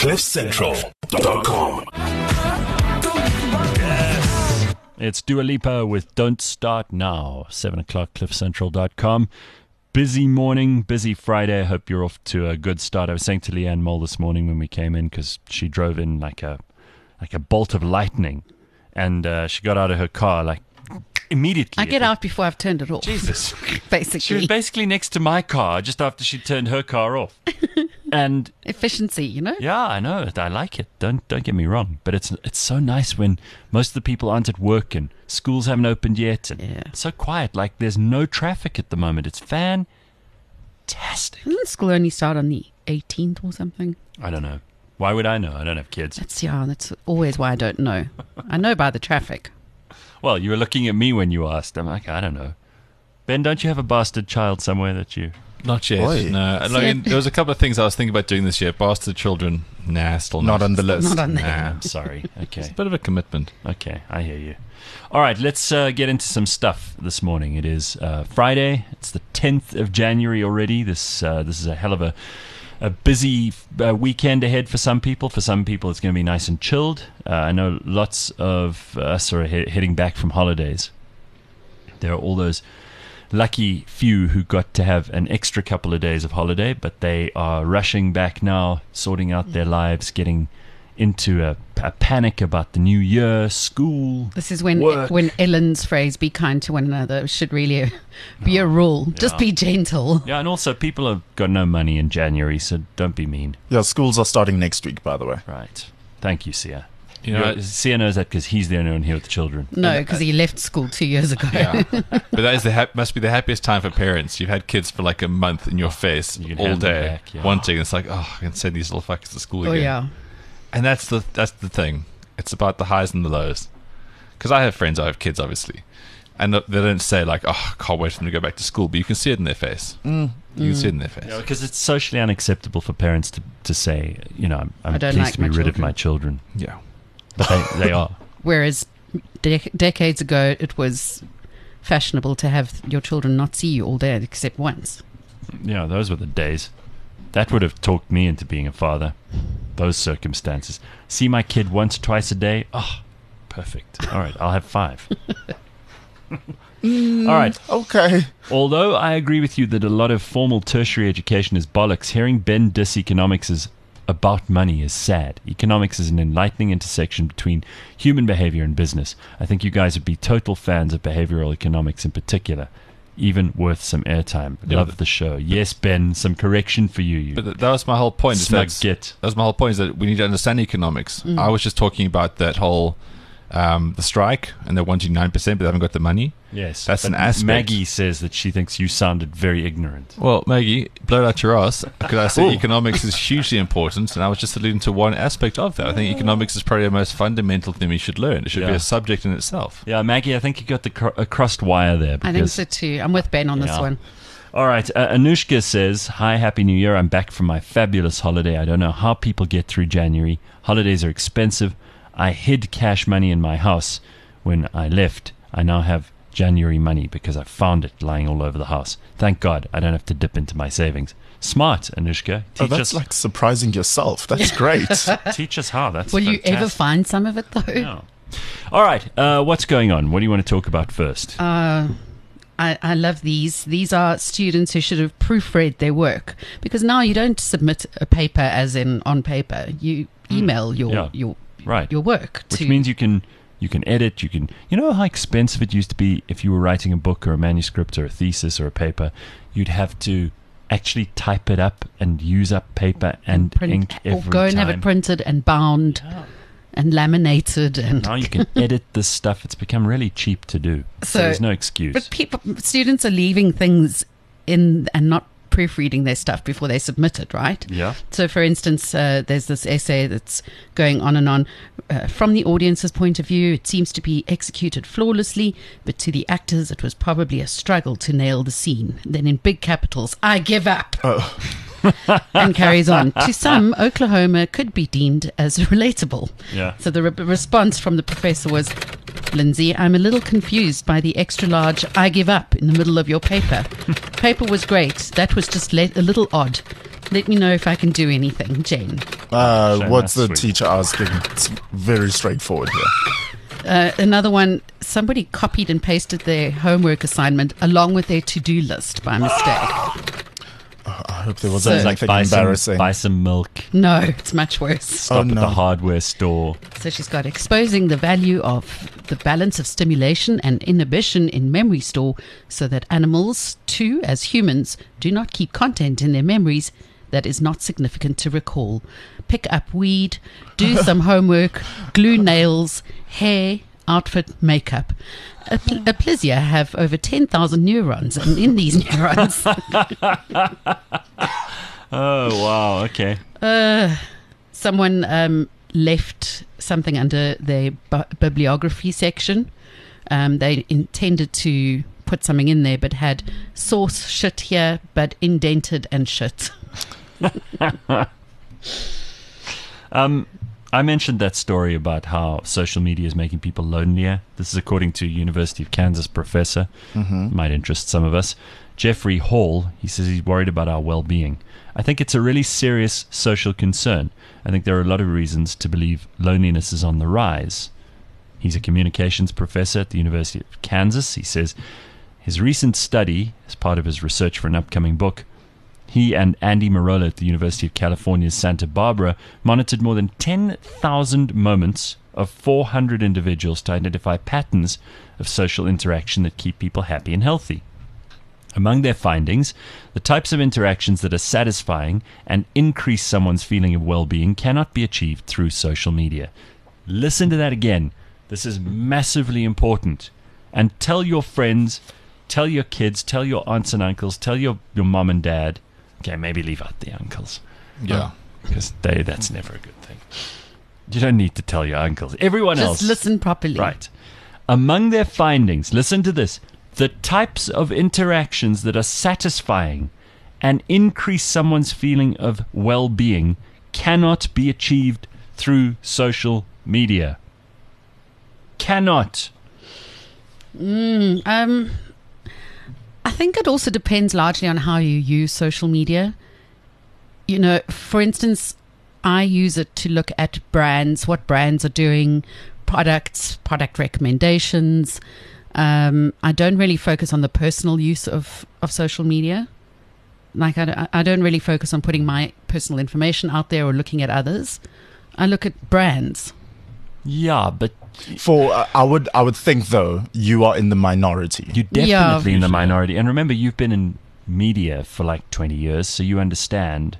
CliffCentral.com. It's Dua Lipa with Don't Start Now, 7 o'clock, cliffcentral.com. Busy morning, busy Friday. I hope you're off to a good start. I was saying to Leanne Moll this morning when we came in, because she drove in like a bolt of lightning, and she got out of her car like immediately. I get out before I've turned it off. Jesus. Basically. She was basically next to my car just after she turned her car off. And efficiency, you know? yeah, I know. I like it. Don't get me wrong. But it's so nice when most of the people aren't at work and schools haven't opened yet. And it's so quiet. Like there's no traffic at the moment. It's fantastic. Doesn't school only start on the 18th or something? I don't know. Why would I know? I don't have kids. That's always why I don't know. I know by the traffic. Well, you were looking at me when you asked. I'm like, I don't know. Ben, don't you have a bastard child somewhere that you... Not yet, Boy. no. I mean, there was a couple of things I was thinking about doing this year. Bastard children, still Not on the list. Not on there. I'm sorry. Okay. It's a bit of a commitment. Okay, I hear you. All right, let's get into some stuff this morning. It is Friday. It's the 10th of January already. This is a hell of a busy weekend ahead for some people. For some people, it's going to be nice and chilled. I know lots of us are heading back from holidays. There are all those lucky few who got to have an extra couple of days of holiday, but they are rushing back now, sorting out their lives, getting into a panic about the new year, school. This is when work. Ellen's phrase, be kind to one another, should really be a rule. Yeah. Just be gentle. Yeah, and also people have got no money in January, so don't be mean. Yeah, schools are starting next week, by the way. Right. Thank you, Sia. You know, Sia knows that because he's the only one here with the children. No, because he left school 2 years ago. yeah. But that is must be the happiest time for parents. You've had kids for like a month in your face You can all hand them day, back, yeah. wanting. It's like, oh, I can send these little fuckers to school Oh, again. yeah. And that's the thing. It's about the highs and the lows. Because I have friends who have kids, obviously, and they don't say like, "Oh, I can't wait for them to go back to school," but you can see it in their face. You can see it in their face. Yeah, because it's socially unacceptable for parents to say, you know, I'm I don't pleased like to be my rid of children. my children. Yeah. But they are. Whereas decades ago, it was fashionable to have your children not see you all day except once. Yeah, those were the days. That would have talked me into being a father. Those circumstances. See my kid once, twice a day. Oh, perfect. All right, I'll have 5. All right. Okay. Although I agree with you that a lot of formal tertiary education is bollocks, hearing Ben diss economics is about money is sad. Economics is an enlightening intersection between human behavior and business. I think you guys would be total fans of behavioral economics in particular. Even worth some airtime. Yeah, Love the show. Yes, Ben, some correction for you. But that was my whole point. is Snug that git. was my whole point, is that we need to understand economics. I was just talking about that whole the strike, and they're wanting 9%, but they haven't got the money. Yes. That's but an aspect. Maggie says that she thinks you sounded very ignorant. Well, Maggie, blow it out your ass, because I said economics is hugely important, and I was just alluding to one aspect of that. I think economics is probably the most fundamental thing we should learn. It should be Yeah. a subject in itself. Yeah, Maggie, I think you got a crossed wire there. I think because- so too. I'm with Ben on this Yeah. one. All right. Anushka says, hi, Happy New Year. I'm back from my fabulous holiday. I don't know how people get through January. Holidays are expensive. I hid cash money in my house when I left. I now have January money because I found it lying all over the house. Thank God I don't have to dip into my savings. Smart, Anushka. Oh, Teach that's us, like surprising yourself. That's great. teach us how. That's Will you ever fantastic. find some of it though? No. All right. What's going on? What do you want to talk about first? I love these. These are students who should have proofread their work, because now you don't submit a paper as in on paper. You email Yeah. your Right. your work Which to means you can edit, you know how expensive it used to be if you were writing a book or a manuscript or a thesis or a paper. You'd have to actually type it up and use up paper and print, ink or every go and time. have it printed and bound and laminated and Now you can edit this stuff. It's become really cheap to do. So So- there's no excuse. But students are leaving things in and not proofreading their stuff before they submit it, right? Yeah. So, for instance, there's this essay that's going on and on. From the audience's point of view, it seems to be executed flawlessly, but to the actors, it was probably a struggle to nail the scene. Then in big capitals, I give up. And carries on. To some, Oklahoma could be deemed as relatable. Yeah. So the response from the professor was, Lindsay, I'm a little confused by the extra large I give up in the middle of your paper. Paper was great. That was just a little odd. Let me know if I can do anything, Jen. What's the Sweet. teacher asking? It's very straightforward here. Another one, somebody copied and pasted their homework assignment along with their to-do list by mistake. I hope there So- wasn't It's anything buy embarrassing. some milk. No, it's much worse. Stop Oh, at no. the hardware store. So she's got exposing the value of the balance of stimulation and inhibition in memory store so that animals, too, as humans, do not keep content in their memories that is not significant to recall. Pick up weed, do some homework, glue nails, hair, outfit, makeup. A plesia have over 10,000 neurons, and in these neurons, Oh, wow. Okay. someone left something under their bibliography section. They intended to put something in there, but had source shit here, but indented and shit. I mentioned that story about how social media is making people lonelier. This is according to University of Kansas professor. Might interest some of us. Jeffrey Hall, he says he's worried about our well-being. I think it's a really serious social concern. I think there are a lot of reasons to believe loneliness is on the rise. He's a communications professor at the University of Kansas. He says his recent study, as part of his research for an upcoming book, he and Andy Marola at the University of California's Santa Barbara monitored more than 10,000 moments of 400 individuals to identify patterns of social interaction that keep people happy and healthy. Among their findings, the types of interactions that are satisfying and increase someone's feeling of well-being cannot be achieved through social media. Listen to that again. This is massively important. And tell your friends, tell your kids, tell your aunts and uncles, tell your mom and dad. Okay, maybe leave out the uncles. Yeah. Because that's never a good thing. You don't need to tell your uncles. Everyone else. Just listen properly. Right. Among their findings, listen to this, the types of interactions that are satisfying and increase someone's feeling of well-being cannot be achieved through social media. Cannot. I think it also depends largely on how you use social media. You know, for instance, I use it to look at brands, what brands are doing, products, product recommendations. I don't really focus on the personal use of social media. Like, I don't really focus on putting my personal information out there or looking at others. I look at brands. Yeah, but I would think though you are in the minority. you're Yeah. definitely in the minority. And remember, you've been in media for like 20 years, so you understand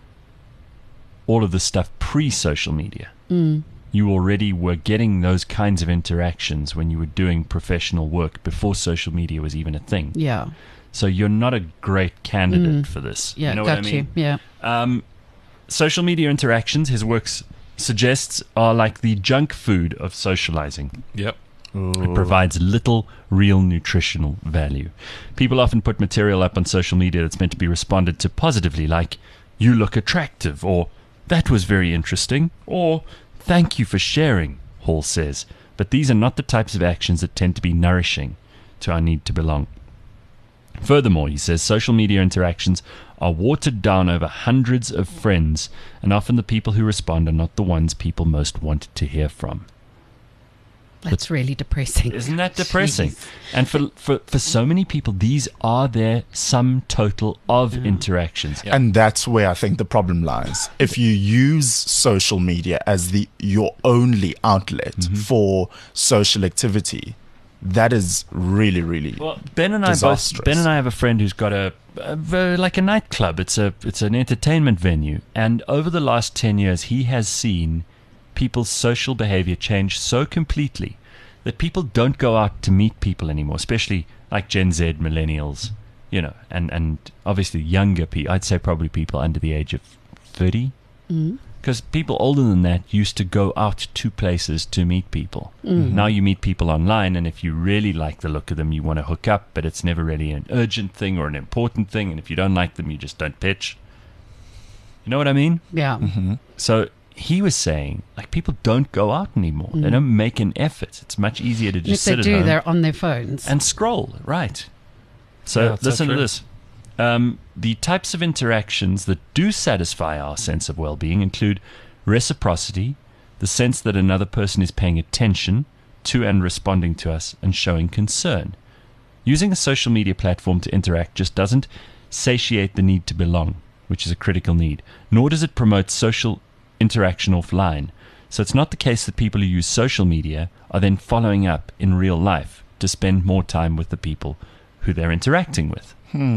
all of the stuff pre-social media. You already were getting those kinds of interactions when you were doing professional work before social media was even a thing. Yeah. So you're not a great candidate for this. Yeah, you know got what I mean? you. Yeah. Social media interactions, his works suggests, are like the junk food of socializing. Yep. It provides little real nutritional value. People often put material up on social media that's meant to be responded to positively, like, you look attractive, or that was very interesting, or thank you for sharing, Hall says. But these are not the types of actions that tend to be nourishing to our need to belong. Furthermore, he says, social media interactions are watered down over hundreds of friends, and often the people who respond are not the ones people most want to hear from. That's really depressing. Isn't that depressing? Jeez. And for so many people, these are their sum total of interactions. And that's where I think the problem lies. If you use social media as your only outlet for social activity, that is really, really Well, Ben and disastrous. Ben and I have a friend who's got a nightclub. It's an entertainment venue, and over the last 10 years, he has seen people's social behavior change so completely that people don't go out to meet people anymore, especially like Gen Z, millennials, you know, and obviously younger people. I'd say probably people under the age of 30. Because people older than that used to go out to places to meet people. Now you meet people online, and if you really like the look of them, you want to hook up, but it's never really an urgent thing or an important thing, and if you don't like them, you just don't pitch. You know what I mean? Yeah. So he was saying, like, people don't go out anymore. They don't make an effort. It's much easier to And if just they sit at do, home they're on their phones. and scroll, right? So Yeah, that's so listen to true. this. The types of interactions that do satisfy our sense of well-being include reciprocity, the sense that another person is paying attention to and responding to us and showing concern. Using a social media platform to interact just doesn't satiate the need to belong, which is a critical need, nor does it promote social interaction offline. So it's not the case that people who use social media are then following up in real life to spend more time with the people who they're interacting with.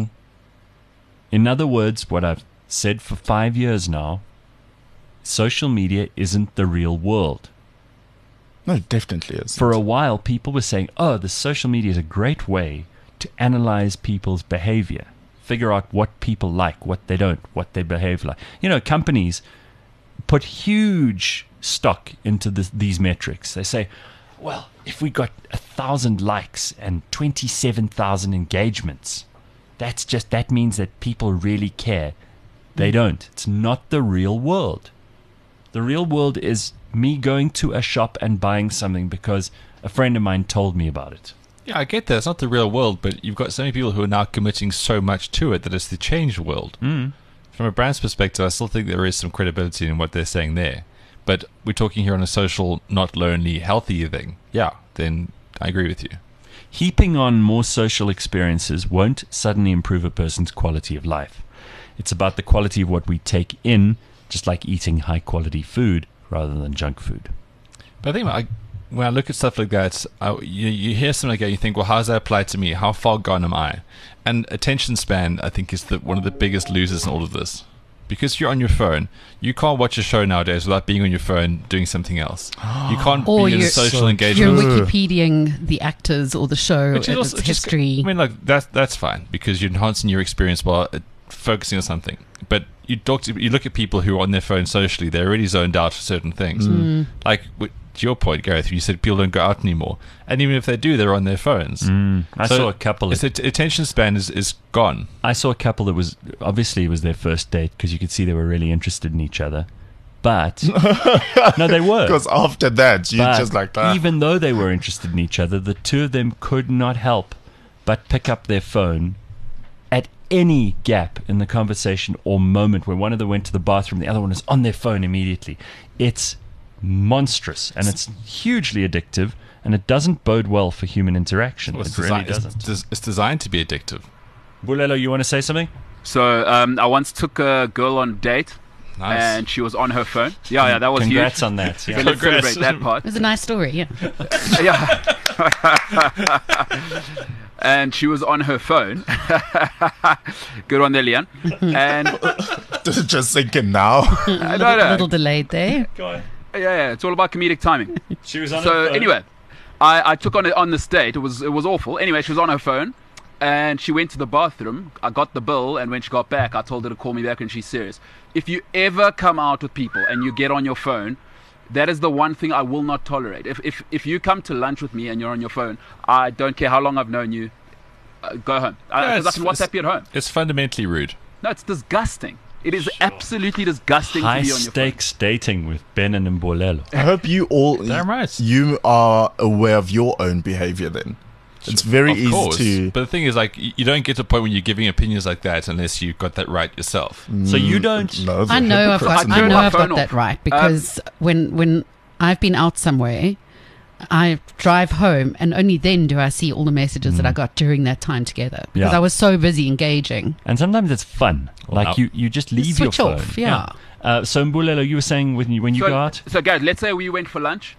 In other words, what I've said for 5 years now, social media isn't the real world. No, it definitely is. For a while, people were saying, oh, the social media is a great way to analyze people's behavior, figure out what people like, what they don't, what they behave like. You know, companies put huge stock into these metrics. They say, well, if we got 1,000 likes and 27,000 engagements, that means that people really care. They don't. It's not the real world. The real world is me going to a shop and buying something because a friend of mine told me about it. Yeah, I get that. It's not the real world, but you've got so many people who are now committing so much to it that it's the changed world. From a brand's perspective, I still think there is some credibility in what they're saying there. But we're talking here on a social, not lonely, healthy thing. Yeah, then I agree with you. Heaping on more social experiences won't suddenly improve a person's quality of life. It's about the quality of what we take in, just like eating high-quality food rather than junk food. But I think when I look at stuff like that, you hear something like that, you think, well, how does that apply to me? How far gone am I? And attention span, I think, is one of the biggest losers in all of this. Because you're on your phone, you can't watch a show nowadays without being on your phone doing something else. You can't be in a social engagement. You're Wikipediaing the actors or the show, Which is also its history. I mean, like that's fine because you're enhancing your experience while focusing on something. But you look at people who are on their phone socially; they're already zoned out for certain things. Like to your point, Gareth, you said people don't go out anymore, and even if they do, they're on their phones. I saw a couple. The attention span is gone. I saw a couple that was obviously it was their first date because you could see they were really interested in each other. But no, they were. Because after that, you just like that. Even though they were interested in each other, the two of them could not help but pick up their phone at any gap in the conversation or moment where one of them went to the bathroom, the other one is on their phone immediately. It's monstrous and it's hugely addictive, and it doesn't bode well for human interaction. Well, it really doesn't. It's designed to be addictive. Bulelo, you want to say something? So I once took a girl on a date. Nice. And she was on her phone. Yeah, that was Congrats huge. on that. So Yeah. let's celebrate that part. It was a nice story, yeah. Yeah. And she was on her phone. Good one there, Leon. And Does it just sink in now? no. A little delayed there. Yeah, it's all about comedic timing. She was on her So phone. anyway, I took on this date. It was awful. Anyway, she was on her phone, and she went to the bathroom. I got the bill, and when she got back, I told her to call me back, and she's serious. If you ever come out with people and you get on your phone, that is the one thing I will not tolerate. If you come to lunch with me and you're on your phone, I don't care how long I've known you. Go home. Because I can WhatsApp you at home. It's fundamentally rude. No, it's disgusting. It is absolutely disgusting to High be on your phone. stakes dating with Ben and Mbolelo. I hope you all Damn right. you are aware of your own behavior then. It's very Of easy course. to But the thing is, like, you don't get to a point when you're giving opinions like that unless you've got that right yourself. So you don't. know the I know I've hypocrites got, in I the turned know my I've phone got that off. right because when I've been out somewhere, I drive home and only then do I see all the messages that I got during that time together because Yeah. I was so busy engaging. And sometimes it's fun. Well, Like now- you just leave your switch phone. off, yeah. So Mbulelo, you were saying when you go out. So guys, let's say we went for lunch.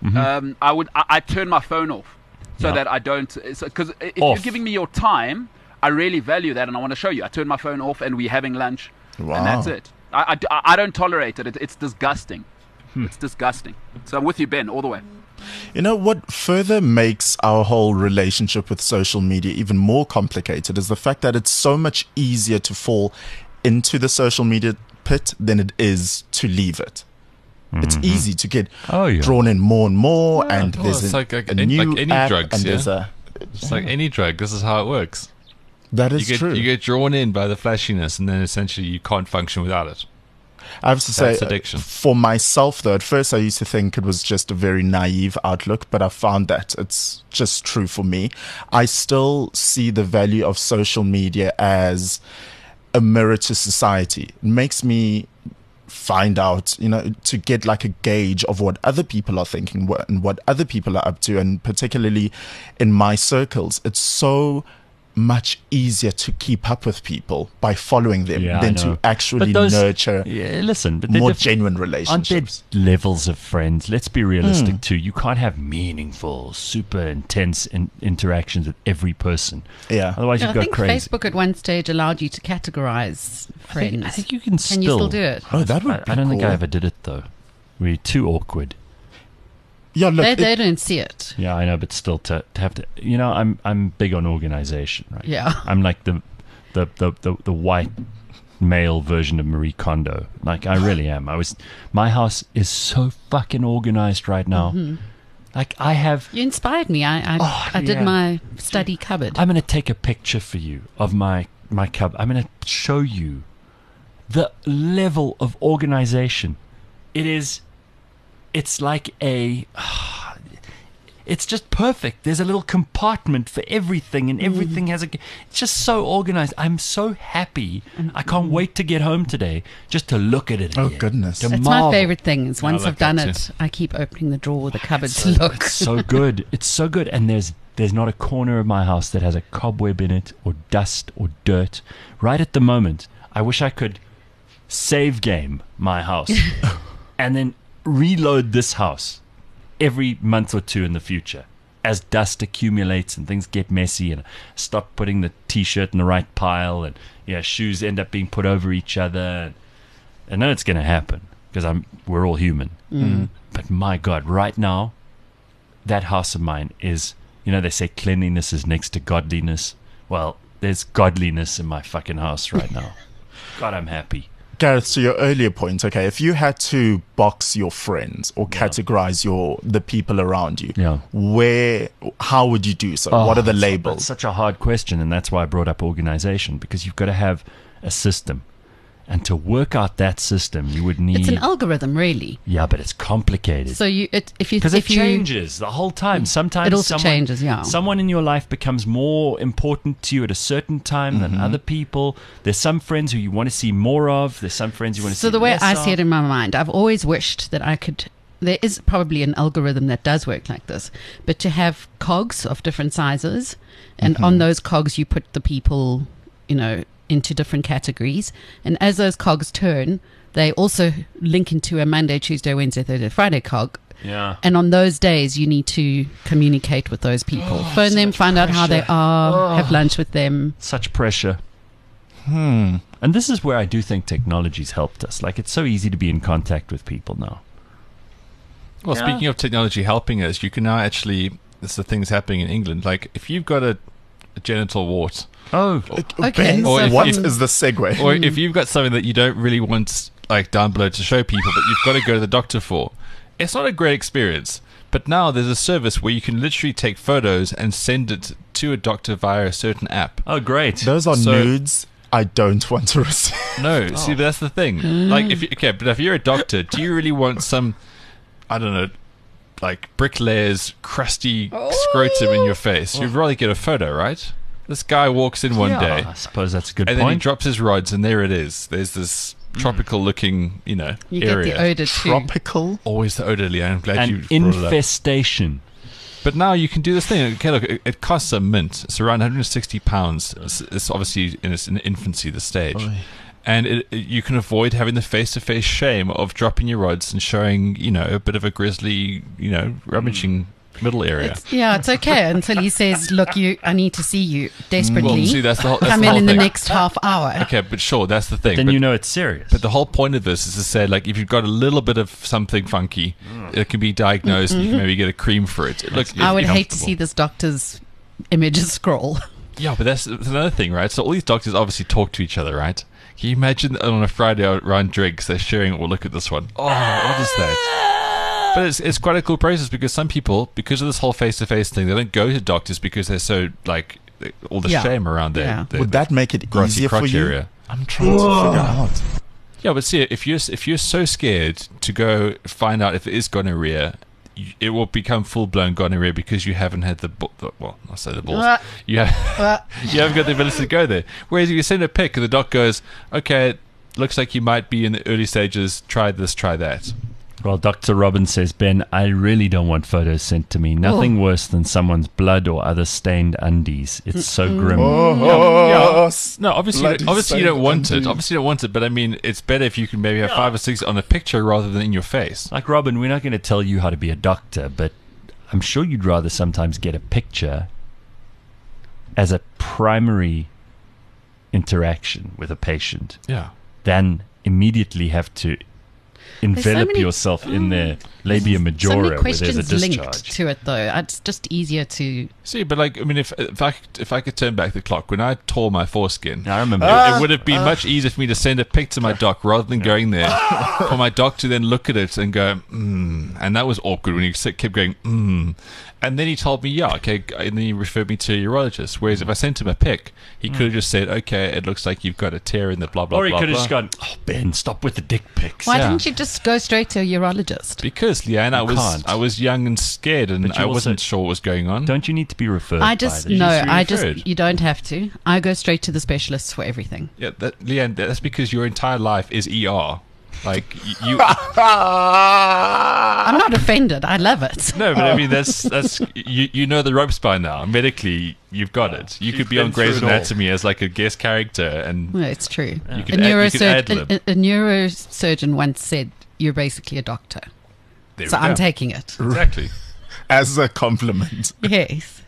I turn my phone off so Yeah. that I don't. Because if Off. you're giving me your time, I really value that, and I want to show you. I turn my phone off, and we're having lunch, Wow. and that's it. I don't tolerate it. It's disgusting. It's disgusting. So I'm with you, Ben, all the way. You know what further makes our whole relationship with social media even more complicated is the fact that it's so much easier to fall into the social media pit than it is to leave it. It's easy to get Oh, yeah. drawn in more and more, Yeah, and well, there's it's a, like a any- new like any app, drugs, and yeah? there's a. It's like any drug. This is how it works. That is true. You get drawn in by the flashiness, and then essentially you can't function without it. I have to say, That's addiction. for myself, though, at first I used to think it was just a very naive outlook, but I found that it's just true for me. I still see the value of social media as a mirror to society. It makes me find out, to get like a gauge of what other people are thinking and what other people are up to. And particularly in my circles, it's so much easier to keep up with people by following them than to actually nurture more genuine relationships. Aren't there levels of friends? Let's be realistic too. You can't have meaningful, super intense interactions with every person. Yeah. Otherwise you'd go crazy. I think Facebook at one stage allowed you to categorize friends. I think you can still. Can you still do it? Oh, that would be I don't think I cool. ever did it though. We're too awkward. Yeah, look, They don't see it. Yeah, I know, but still to have to, I'm big on organization, right? Yeah. I'm like the white male version of Marie Kondo. Like I really am. My house is so fucking organized right now. Like I have. You inspired me. I did my study cupboard. I'm going to take a picture for you of my cupboard. I'm going to show you the level of organization. It's like it's just perfect. There's a little compartment for everything, and everything has it's just so organized. I'm so happy. I can't wait to get home today just to look at it Oh, again. goodness. To It's marvel. my favorite thing. Is once like I've done that it, I keep opening the drawer, the cupboard It's to so- look. It's so good. It's so good. And there's not a corner of my house that has a cobweb in it or dust or dirt. Right at the moment, I wish I could save game my house and then reload this house every month or two in the future as dust accumulates and things get messy, and stop putting the t-shirt in the right pile, and shoes end up being put over each other. I know it's going to happen because we're all human. But my God, right now, that house of mine is, they say cleanliness is next to godliness. Well, there's godliness in my fucking house right now. God, I'm happy. Gareth, to your earlier point, okay, if you had to box your friends or categorize the people around you, how would you do so? What are the labels? That's such a hard question, and that's why I brought up organization, because you've got to have a system. And to work out that system, you would need... It's an algorithm, really. Yeah, but it's complicated. So Because it changes the whole time. Sometimes it also changes, yeah. Someone in your life becomes more important to you at a certain time than other people. There's some friends who you want to see more of. There's some friends you want to see So the way less I of. see it in my mind, I've always wished that I could... There is probably an algorithm that does work like this, but to have cogs of different sizes, and on those cogs you put the people, into different categories, and as those cogs turn, they also link into a Monday, Tuesday, Wednesday, Thursday, Friday cog. Yeah. And on those days, you need to communicate with those people, phone them, find out how they are, have lunch with them. Such pressure. And this is where I do think technology's helped us. Like, it's so easy to be in contact with people now. Well, speaking of technology helping us, you can now actually, this is the things happening in England, like if you've got a genital wart, Oh, Okay, Ben, so what from- is the segue? or if you've got something that you don't really want like down below to show people, but you've got to go to the doctor for, it's not a great experience. But now there's a service where you can literally take photos and send it to a doctor via a certain app. oh, great. Those are So- nudes I don't want to receive. No, see, that's the thing. Like, but if you're a doctor, do you really want some, I don't know, like bricklayer's crusty scrotum in your face? You'd rather get a photo, right? This guy walks in one day, I suppose that's a good and then he point. drops his rods, and there it is. There's this tropical-looking, You area. get the odor too. Tropical? Always the odor, Leanne. I'm glad you An brought it up. infestation. But now you can do this thing. Okay, look, it costs a mint. It's around £160. It's obviously in its infancy, the stage. Oy. And you can avoid having the face-to-face shame of dropping your rods and showing, a bit of a grisly, rummaging middle area. It's okay until he says, "Look, I need to see you desperately. Well, see, that's the whole, Come in the next half hour." Okay, but sure, that's the thing. Then but, you know it's serious. but the whole point of this is to say, like, if you've got a little bit of something funky, it can be diagnosed and you can maybe get a cream for it. It looks I would hate to comfortable. see this doctor's images scroll. Yeah, but that's another thing, right? So all these doctors obviously talk to each other, right? Can you imagine on a Friday around drinks, they're sharing, well, look at this one. Oh, what is that? But it's quite a cool process because some people, because of this whole face-to-face thing, they don't go to doctors because they're so, like, all the Yeah. shame around their, Yeah. their Would that make it grassy easier for crotch you? area. I'm trying to figure out. Yeah, but see, if you're so scared to go find out if it is gonorrhea, it will become full-blown gonorrhea because you haven't had well, I'll say the balls. Uh, You haven't got the ability to go there. Whereas if you send a pic and the doc goes, okay, looks like you might be in the early stages, try this, try that. Well, Dr. Robbins says, Ben, I really don't want photos sent to me. Nothing worse than someone's blood or other stained undies. It's so grim. No, obviously you don't want it. Obviously you don't want it, but I mean, it's better if you can maybe have 5 or 6 on a picture rather than in your face. Like, Robin, we're not going to tell you how to be a doctor, but I'm sure you'd rather sometimes get a picture as a primary interaction with a patient Yeah. than immediately have to envelop many- yourself in their labia So many majora where there's a questions linked discharge. to it, though. It's just easier to. See, but like, I mean, if I could turn back the clock, when I tore my foreskin, I remember. it would have been much easier for me to send a pic to my doc rather than going there for my doc to then look at it and go, and that was awkward when he kept going, and then he told me, yeah, okay, and then he referred me to a urologist. Whereas if I sent him a pic, he could have just said, okay, it looks like you've got a tear in the blah blah Or he blah. could have blah. just gone, oh, Ben, stop with the dick pics. Why Yeah. didn't you just go straight to a urologist? Because Leanne, can't. I was young and scared, and But you I also- wasn't sure what was going on. Don't you need to be referred I by just the- no. I referred. just you don't have to. I go straight to the specialists for everything. Yeah, Leanne, that's because your entire life is ER. Like you. I'm not offended. I love it. No, but I mean that's you know the ropes by now. Medically, you've got it. You could be been on Grey's through it all. Anatomy as like a guest character, and Well, it's true. you A, could ad-lib. a neurosurgeon once said, "You're basically a doctor." There So we I'm go. taking it. Exactly. As a compliment. Yes.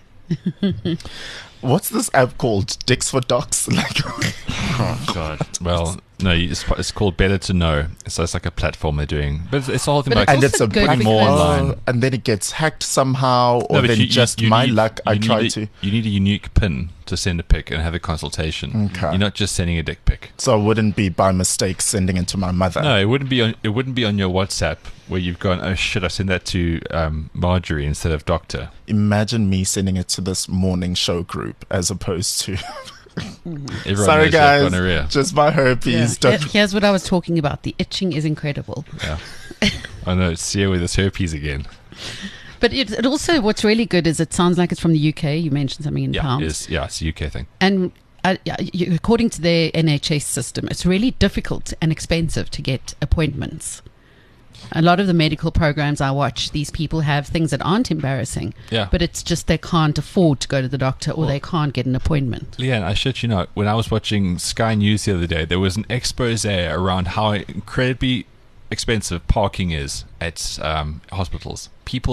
What's this app called? Dicks for Docs? Like, Oh, God. Well, no, it's called Better to Know. So it's like a platform they're doing, but it's the whole thing But about and it's also a good putting more because- online, and then it gets hacked somehow, or No, but then you my need- luck. I you tried need to. You need a unique PIN to send a pic and have a consultation. Okay. You're not just sending a dick pic. So I wouldn't be by mistake sending it to my mother. No, it wouldn't be on your WhatsApp where you've gone, oh shit, I sent that to Marjorie instead of Doctor. Imagine me sending it to this morning show group as opposed to. Everyone Sorry, knows you have guys. gonorrhea. Just my herpes. Yeah. Don't- Here's what I was talking about. The itching is incredible. Yeah. I know, it's here with this herpes again. But it also, what's really good is it sounds like it's from the UK. You mentioned something in pounds. It's a UK thing. And according to their NHS system, it's really difficult and expensive to get appointments. A lot of the medical programs I watch, these people have things that aren't embarrassing, Yeah. but it's just they can't afford to go to the doctor or they can't get an appointment. Leanne, I shit you not, when I was watching Sky News the other day, there was an expose around how incredibly expensive parking is at hospitals.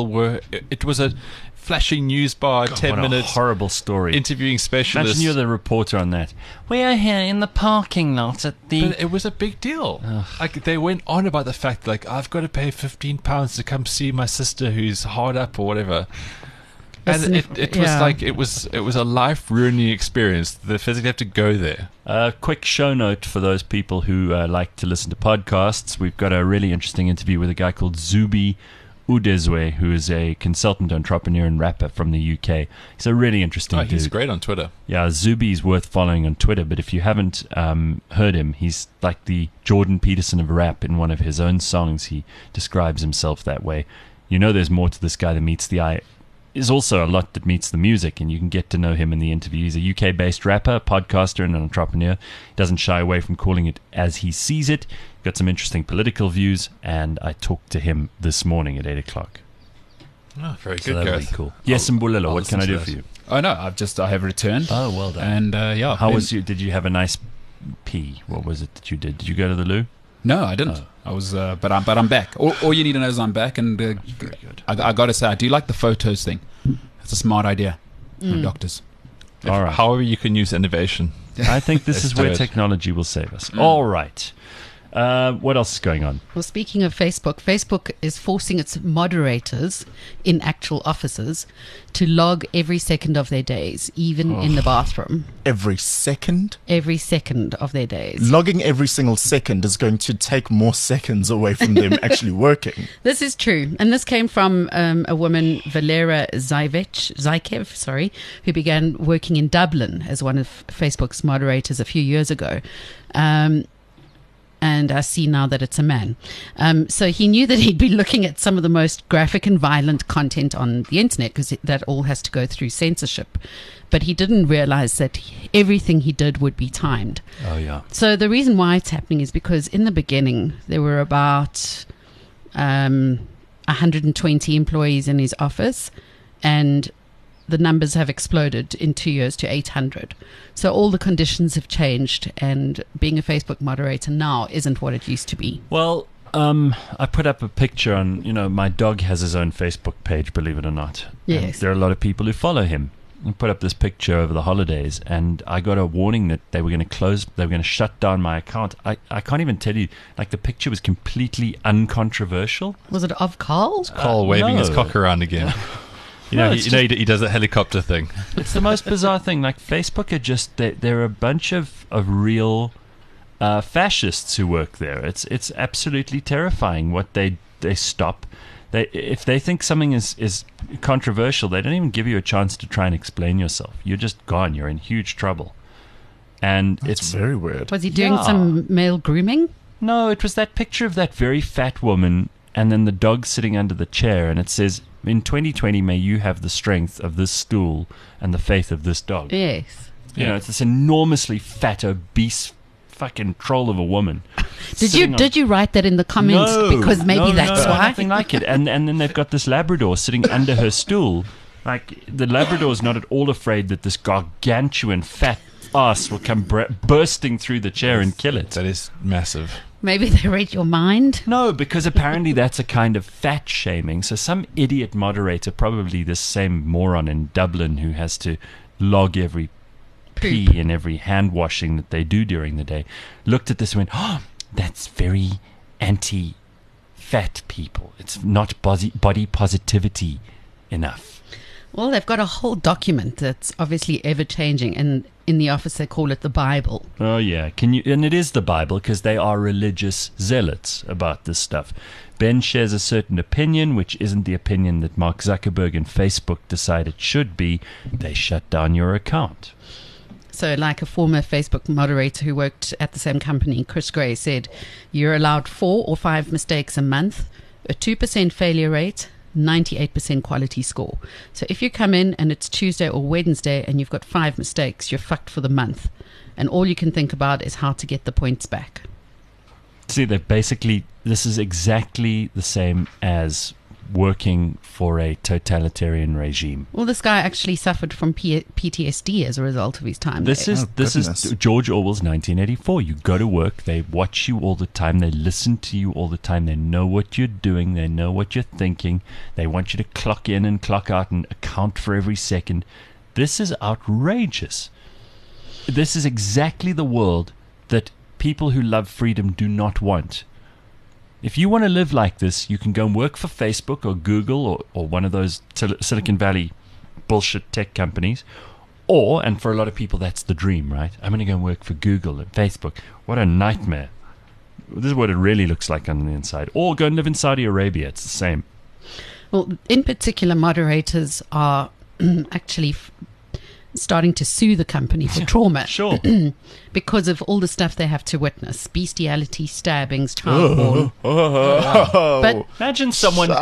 It was a flashing news bar, 10 What a minutes, horrible story. interviewing specialists. Imagine you're the reporter on that. We are here in the parking lot at the... But it was a big deal. Like they went on about the fact, like I've got to pay £15 to come see my sister who's hard up or whatever. Listen, And it was yeah. like it was a life ruining experience. They physically have to go there. Quick show note for those people who like to listen to podcasts. We've got a really interesting interview with a guy called Zubi Udezwe, who is a consultant entrepreneur and rapper from the UK. He's a really interesting dude. He's great on Twitter. Yeah, Zubi's worth following on Twitter, but if you haven't heard him, he's like the Jordan Peterson of rap. In one of his own songs, he describes himself that way. You know there's more to this guy than meets the eye. There's also a lot that meets the music, and you can get to know him in the interview. He's a UK-based rapper, podcaster, and an entrepreneur. He doesn't shy away from calling it as he sees it. Got some interesting political views, and I talked to him this morning at 8 o'clock. Oh, very So good, that'll Gareth. be cool. Yes, Mbulelo, I'll what can I listen do to for that. you? Oh no, I have returned. Oh, well done. And yeah, How been- was you? Did you have a nice pee? What was it that you did? Did you go to the loo? No, I didn't. I was, but I'm back. All you need to know is I'm back, and Very good. I got to say, I do like the photos thing. It's a smart idea from doctors. All right. However, you can use innovation. I think this Let's is do where it. technology will save us. All right. What else is going on? Well, speaking of Facebook is forcing its moderators in actual offices to log every second of their days, even in the bathroom. Every second? Every second of their days. Logging every single second is going to take more seconds away from them actually working. This is true. And this came from a woman, Valera Zaikev, who began working in Dublin as one of Facebook's moderators a few years ago. and I see now that it's a man. So he knew that he'd be looking at some of the most graphic and violent content on the internet, because that all has to go through censorship. But he didn't realize that everything he did would be timed. Oh, yeah. So the reason why it's happening is because in the beginning there were about 120 employees in his office, and the numbers have exploded in 2 years to 800. So all the conditions have changed, and being a Facebook moderator now isn't what it used to be. Well, I put up a picture on, my dog has his own Facebook page, believe it or not. Yes. And there are a lot of people who follow him. I put up this picture over the holidays, and I got a warning that they were going to shut down my account. I can't even tell you, the picture was completely uncontroversial. Was it of Carl? Carl waving his no. cock around again. He does a helicopter thing. It's the most bizarre thing. Facebook are just, they're a bunch of real fascists who work there. It's absolutely terrifying what they stop. If they think something is controversial, they don't even give you a chance to try and explain yourself. You're just gone. You're in huge trouble. And It's very weird. Was he doing Yeah. some male grooming? No, it was that picture of that very fat woman and then the dog sitting under the chair, and it says, in 2020, may you have the strength of this stool and the faith of this dog. Yes. It's this enormously fat, obese fucking troll of a woman. Did you write that in the comments? Because maybe that's why. Nothing like it. And then they've got this Labrador sitting under her stool. The Labrador is not at all afraid that this gargantuan fat ass will come bursting through the chair and kill it. That is massive. Maybe they read your mind. No, because apparently that's a kind of fat shaming. So some idiot moderator, probably this same moron in Dublin who has to log every pee and every hand washing that they do during the day, looked at this and went, oh, that's very anti-fat people. It's not body positivity enough. Well, they've got a whole document that's obviously ever-changing, and in the office they call it the Bible. Oh, yeah. And it is the Bible, because they are religious zealots about this stuff. Ben shares a certain opinion, which isn't the opinion that Mark Zuckerberg and Facebook decide it should be. They shut down your account. So like a former Facebook moderator who worked at the same company, Chris Gray, said, you're allowed 4 or 5 mistakes a month, a 2% failure rate, 98% quality score. So if you come in and it's Tuesday or Wednesday and you've got 5 mistakes, you're fucked for the month. And all you can think about is how to get the points back. See, this is exactly the same as working for a totalitarian regime. Well, this guy actually suffered from PTSD as a result of his time This there. is George Orwell's 1984. You go to work, they watch you all the time, they listen to you all the time, they know what you're doing, they know what you're thinking, they want you to clock in and clock out and account for every second. This is outrageous. This is exactly the world that people who love freedom do not want. If you want to live like this, you can go and work for Facebook or Google or one of those Silicon Valley bullshit tech companies. Or, and for a lot of people, that's the dream, right? I'm going to go and work for Google and Facebook. What a nightmare. This is what it really looks like on the inside. Or go and live in Saudi Arabia. It's the same. Well, in particular, moderators are actually starting to sue the company for trauma. Sure. Because of all the stuff they have to witness. Bestiality, stabbings, child porn. But Imagine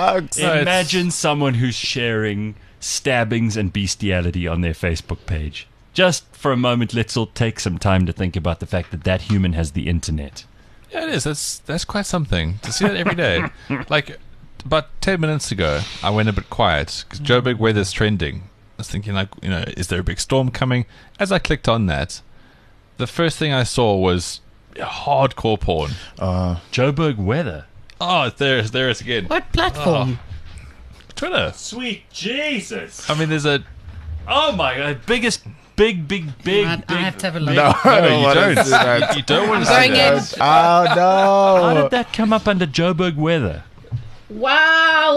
someone who's sharing stabbings and bestiality on their Facebook page. Just for a moment, let's all take some time to think about the fact that human has the internet. Yeah, it is. That's quite something to see that every day. Like about 10 minutes ago, I went a bit quiet because Joburg weather's trending. I was thinking, is there a big storm coming? As I clicked on that, the first thing I saw was hardcore porn. Joburg weather. Oh, there it is again. what platform? Twitter. Sweet Jesus. I mean, there's a... Oh my God. Biggest, big. I have to have a look. No, I don't you want don't. to see that. You don't want to I'm see going that. in. Oh, How no. did that come up under Joburg weather? Wow.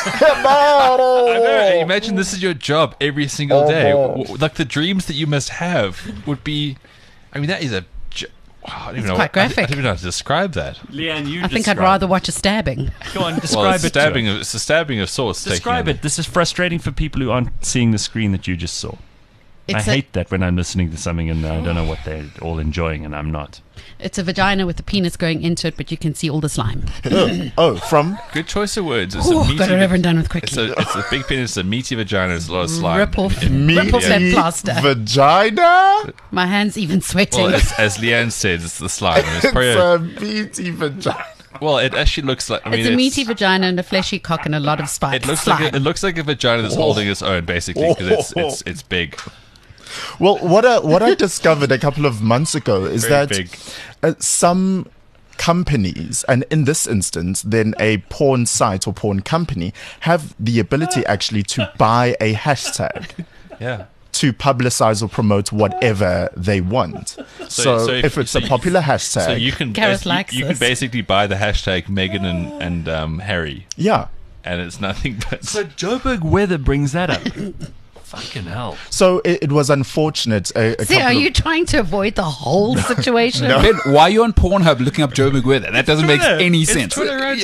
I know. Imagine this is your job every single day. Like the dreams that you must have would be... I mean, that is a... Wow, I don't even know. quite graphic. I don't even know how to describe that. Leanne, you I think I'd rather watch a stabbing. Go on, Well, describe it's it. stabbing. It's a stabbing of sorts. Describe taking it. This is frustrating for people who aren't seeing the screen that you just saw. It's hate that when I'm listening to something and I don't know what they're all enjoying and I'm not. It's a vagina with a penis going into it, but you can see all the slime. From Good choice of words. It's Oh, a meaty got it over and done with It's quickly. a big penis, a meaty vagina. There's a lot of slime. Rip off that meaty plaster. vagina. My hand's even sweating. Well, as Leanne said, it's the slime. It's It's probably a meaty vagina. well, it actually looks like. I mean, it's a meaty vagina and a fleshy cock and a lot of spikes. It looks slime. like it looks like a vagina that's holding its own, basically, because it's big. Well, what I discovered a couple of months ago is Very that big. Some companies, and in this instance, then a porn site or porn company, have the ability actually to buy a hashtag Yeah. to publicize or promote whatever they want. So if it's a popular hashtag, So you can Gareth likes you can this. basically buy the hashtag Meghan and Harry, yeah. and it's nothing but. So Joburg weather brings that up. Fucking hell. So it was unfortunate. A See, couple are of- you trying to avoid the whole situation? Ben, why are you on Pornhub looking up Joe McWeather? That doesn't make any sense.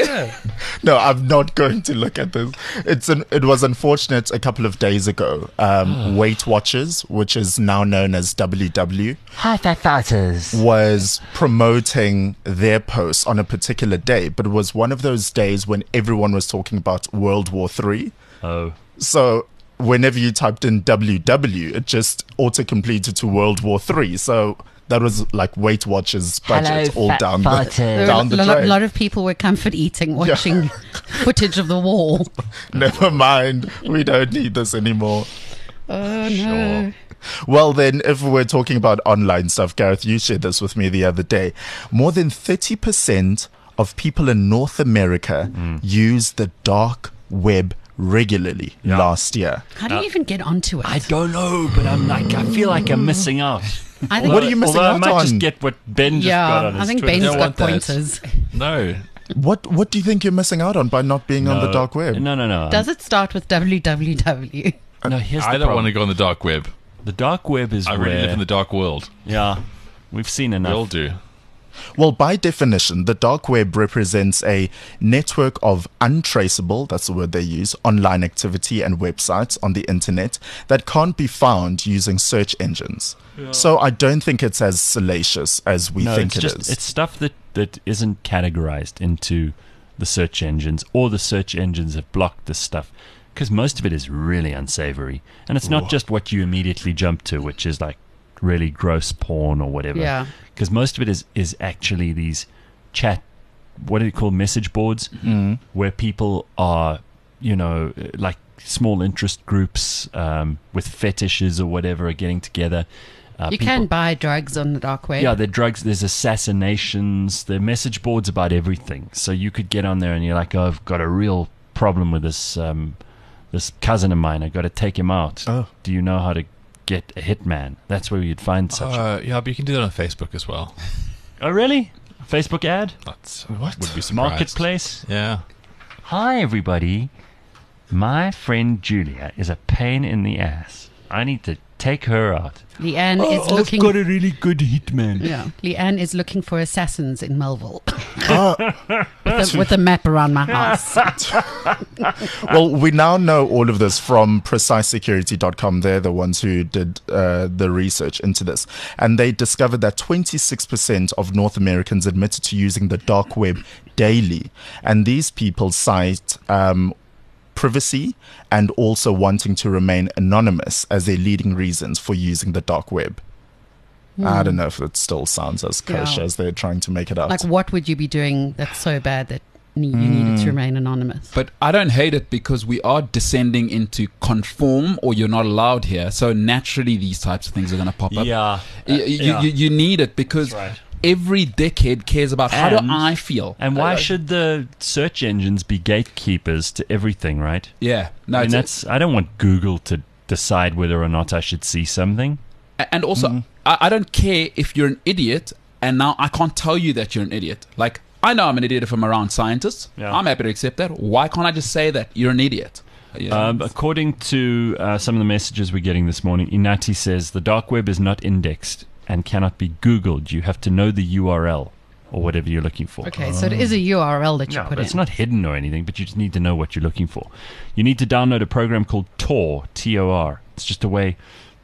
No, I'm not going to look at this. It was unfortunate a couple of days ago. Weight Watchers, which is now known as WW, High fat fighters. was promoting their posts on a particular day, but it was one of those days when everyone was talking about World War III. Oh. So whenever you typed in WW, it just auto-completed to World War III. So that was like Weight Watchers budget all down There down were the a drain. lot of people were comfort eating, watching footage of the wall. Never mind, we don't need this anymore. Oh no! Well, then, if we're talking about online stuff, Gareth, you shared this with me the other day. More than 30% of people in North America use the dark web regularly last year. How do you even get onto it? I don't know, but I feel like I'm missing out. I think What are you missing Although out I might on? just get what Ben just got on yeah, his I think Twitter. Ben's Don't got want that. pointers. No. What do you think you're missing out on by not being on the dark web? No. Does it start with www? No, here's the I don't problem. want to go on the dark web. The dark web is I where... really live in the dark world. Yeah, we've seen We enough. all do. Well, by definition, the dark web represents a network of untraceable, that's the word they use, online activity and websites on the internet that can't be found using search engines. So I don't think it's as salacious as we think it's it is. It's stuff that isn't categorized into the search engines, or the search engines have blocked this stuff, because most of it is really unsavory. And it's not just what you immediately jump to, which is like really gross porn or whatever. Yeah. Because most of it is actually these chat, what do you call, message boards, where people are, like small interest groups with fetishes or whatever are getting together. You can buy drugs on the dark web. Yeah, there are drugs, there's assassinations, there are message boards about everything. So you could get on there and you're like, oh, I've got a real problem with this this cousin of mine. I've got to take him out. Oh. Do you know how to get a hitman? That's where you'd find such Yeah, but you can do that on Facebook as well. Oh, really? Facebook ad? That's What? would be surprised. Marketplace? Yeah. Hi, everybody. My friend Julia is a pain in the ass. I need to take her out. Leanne is looking. I've got a really good hitman. Yeah, Leanne is looking for assassins in Melville Ah, with a map around my house. well, we now know all of this from PreciseSecurity.com. They're the ones who did the research into this. And they discovered that 26% of North Americans admitted to using the dark web daily. And these people cite privacy and also wanting to remain anonymous as their leading reasons for using the dark web. I don't know if it still sounds as kosher Yeah. as they're trying to make it out. Like, what would you be doing that's so bad that you needed to remain anonymous? But I don't hate it because we are descending into conform or you're not allowed here. So naturally, these types of things are going to pop up. Yeah. You need it because That's right. every dickhead cares about how do And- I feel. And why should the search engines be gatekeepers to everything, right? Yeah, no, I mean, it's- I don't want Google to decide whether or not I should see something. and also I don't care if you're an idiot and now I can't tell you that you're an idiot. Like, I know I'm an idiot if I'm around scientists. Yeah. I'm happy to accept that. Why can't I just say that you're an idiot? You know? According to some of the messages we're getting this morning, Inati says the dark web is not indexed and cannot be Googled. You have to know the URL or whatever you're looking for. Okay, so it is a URL that you Yeah, put but it's in. not hidden or anything, but you just need to know what you're looking for. You need to download a program called Tor, Tor. It's just a way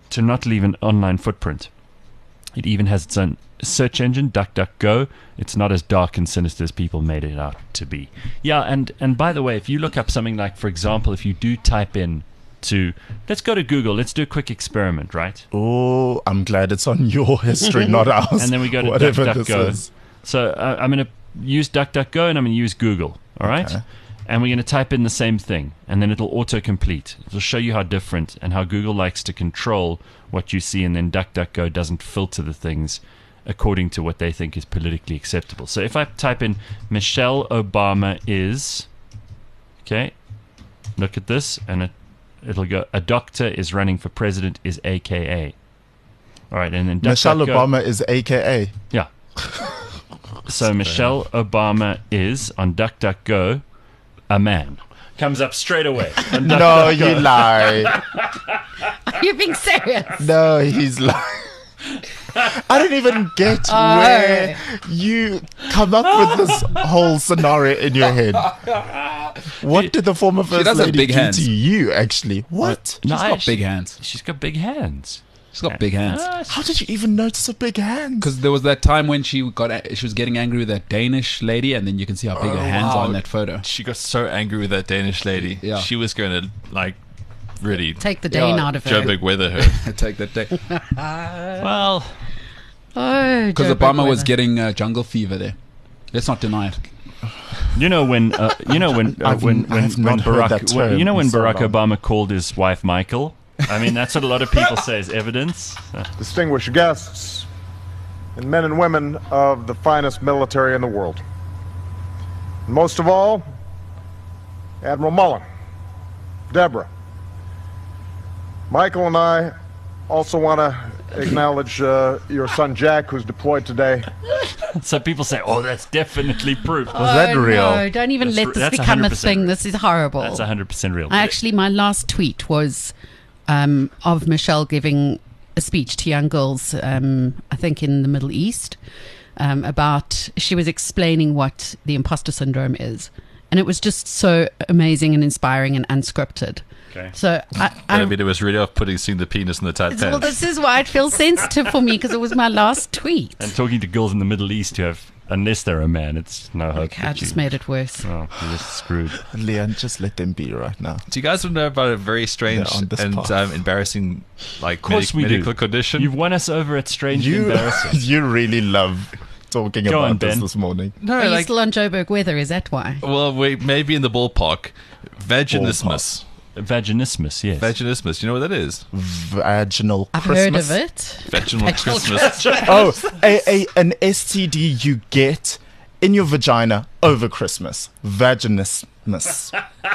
to not leave an online footprint. It even has its own search engine, DuckDuckGo. It's not as dark and sinister as people made it out to be. Yeah, and by the way, if you look up something like, for example, if you do type in to, let's go to Google, let's do a quick experiment, right? Oh, I'm glad it's on your history, not ours. And then we go to Whatever DuckDuckGo. this is. So I'm going to use DuckDuckGo and I'm going to use Google, all right? Okay. And we're going to type in the same thing, and then it'll autocomplete. It'll show you how different and how Google likes to control what you see, and then DuckDuckGo doesn't filter the things according to what they think is politically acceptable. So if I type in Michelle Obama is, okay, look at this, and it'll go, a doctor is running for president is AKA. All right, and then Michelle DuckDuckGo, Obama is AKA. yeah. So Michelle Obama is on DuckDuckGo a man. Comes up straight away. on No, DuckDuckGo. you lie. Are you being serious? No, he's lying. I don't even get where you come up with this whole scenario in your head. What did the former first does have lady big do hands. to you, actually? What? No, She's got big hands. She's got big hands. She's got big hands. How did you even notice her big hands? Because there was that time when she was getting angry with that Danish lady, and then you can see how big her hands are in that photo. She got so angry with that Danish lady. Yeah. She was going to, like, really Take the Dane Yeah, out of Joe her. Big Weather her. Take that day. Well, Oh, Because Joe Obama was Bigweather. getting jungle fever there. Let's not deny it. you know when I have not heard Barack that term you know when in so Barack long. Obama called his wife Michael. I mean, that's what a lot of people say is evidence. distinguished guests, and men and women of the finest military in the world. And most of all, Admiral Mullen, Deborah. Michael and I also want to acknowledge your son Jack, who's deployed today. So people say, "Oh, that's definitely proof." Was that real? No, don't even let this That's become a 100% thing. real. This is horrible. That's 100% real. Actually, my last tweet was of Michelle giving a speech to young girls, I think in the Middle East, about, she was explaining what the imposter syndrome is. And it was just so amazing and inspiring and unscripted. Okay. So I mean, it was really off-putting seeing the penis in the tight pants. well, this is why it feels sensitive for me, because it was my last tweet. And talking to girls in the Middle East who have, unless they're a man, it's no hope. Okay, I that just you- made it worse. Oh, you're just screwed. Leon, just let them be right now. Do you guys want to know about a very strange They're on this and path. embarrassing, like, Of course we medical do. condition? You've won us over at strange and embarrassing. You really love talking Go about on, Ben. this morning. no, Are you like, still on Joburg weather? Is that why? well, we maybe in the ballpark. Vaginismus. Vaginismus, yes. Vaginismus. You know what that is? Vaginal I've Christmas. heard of it. Vaginal Christmas. Oh, an STD you get in your vagina over Christmas. Vaginismus.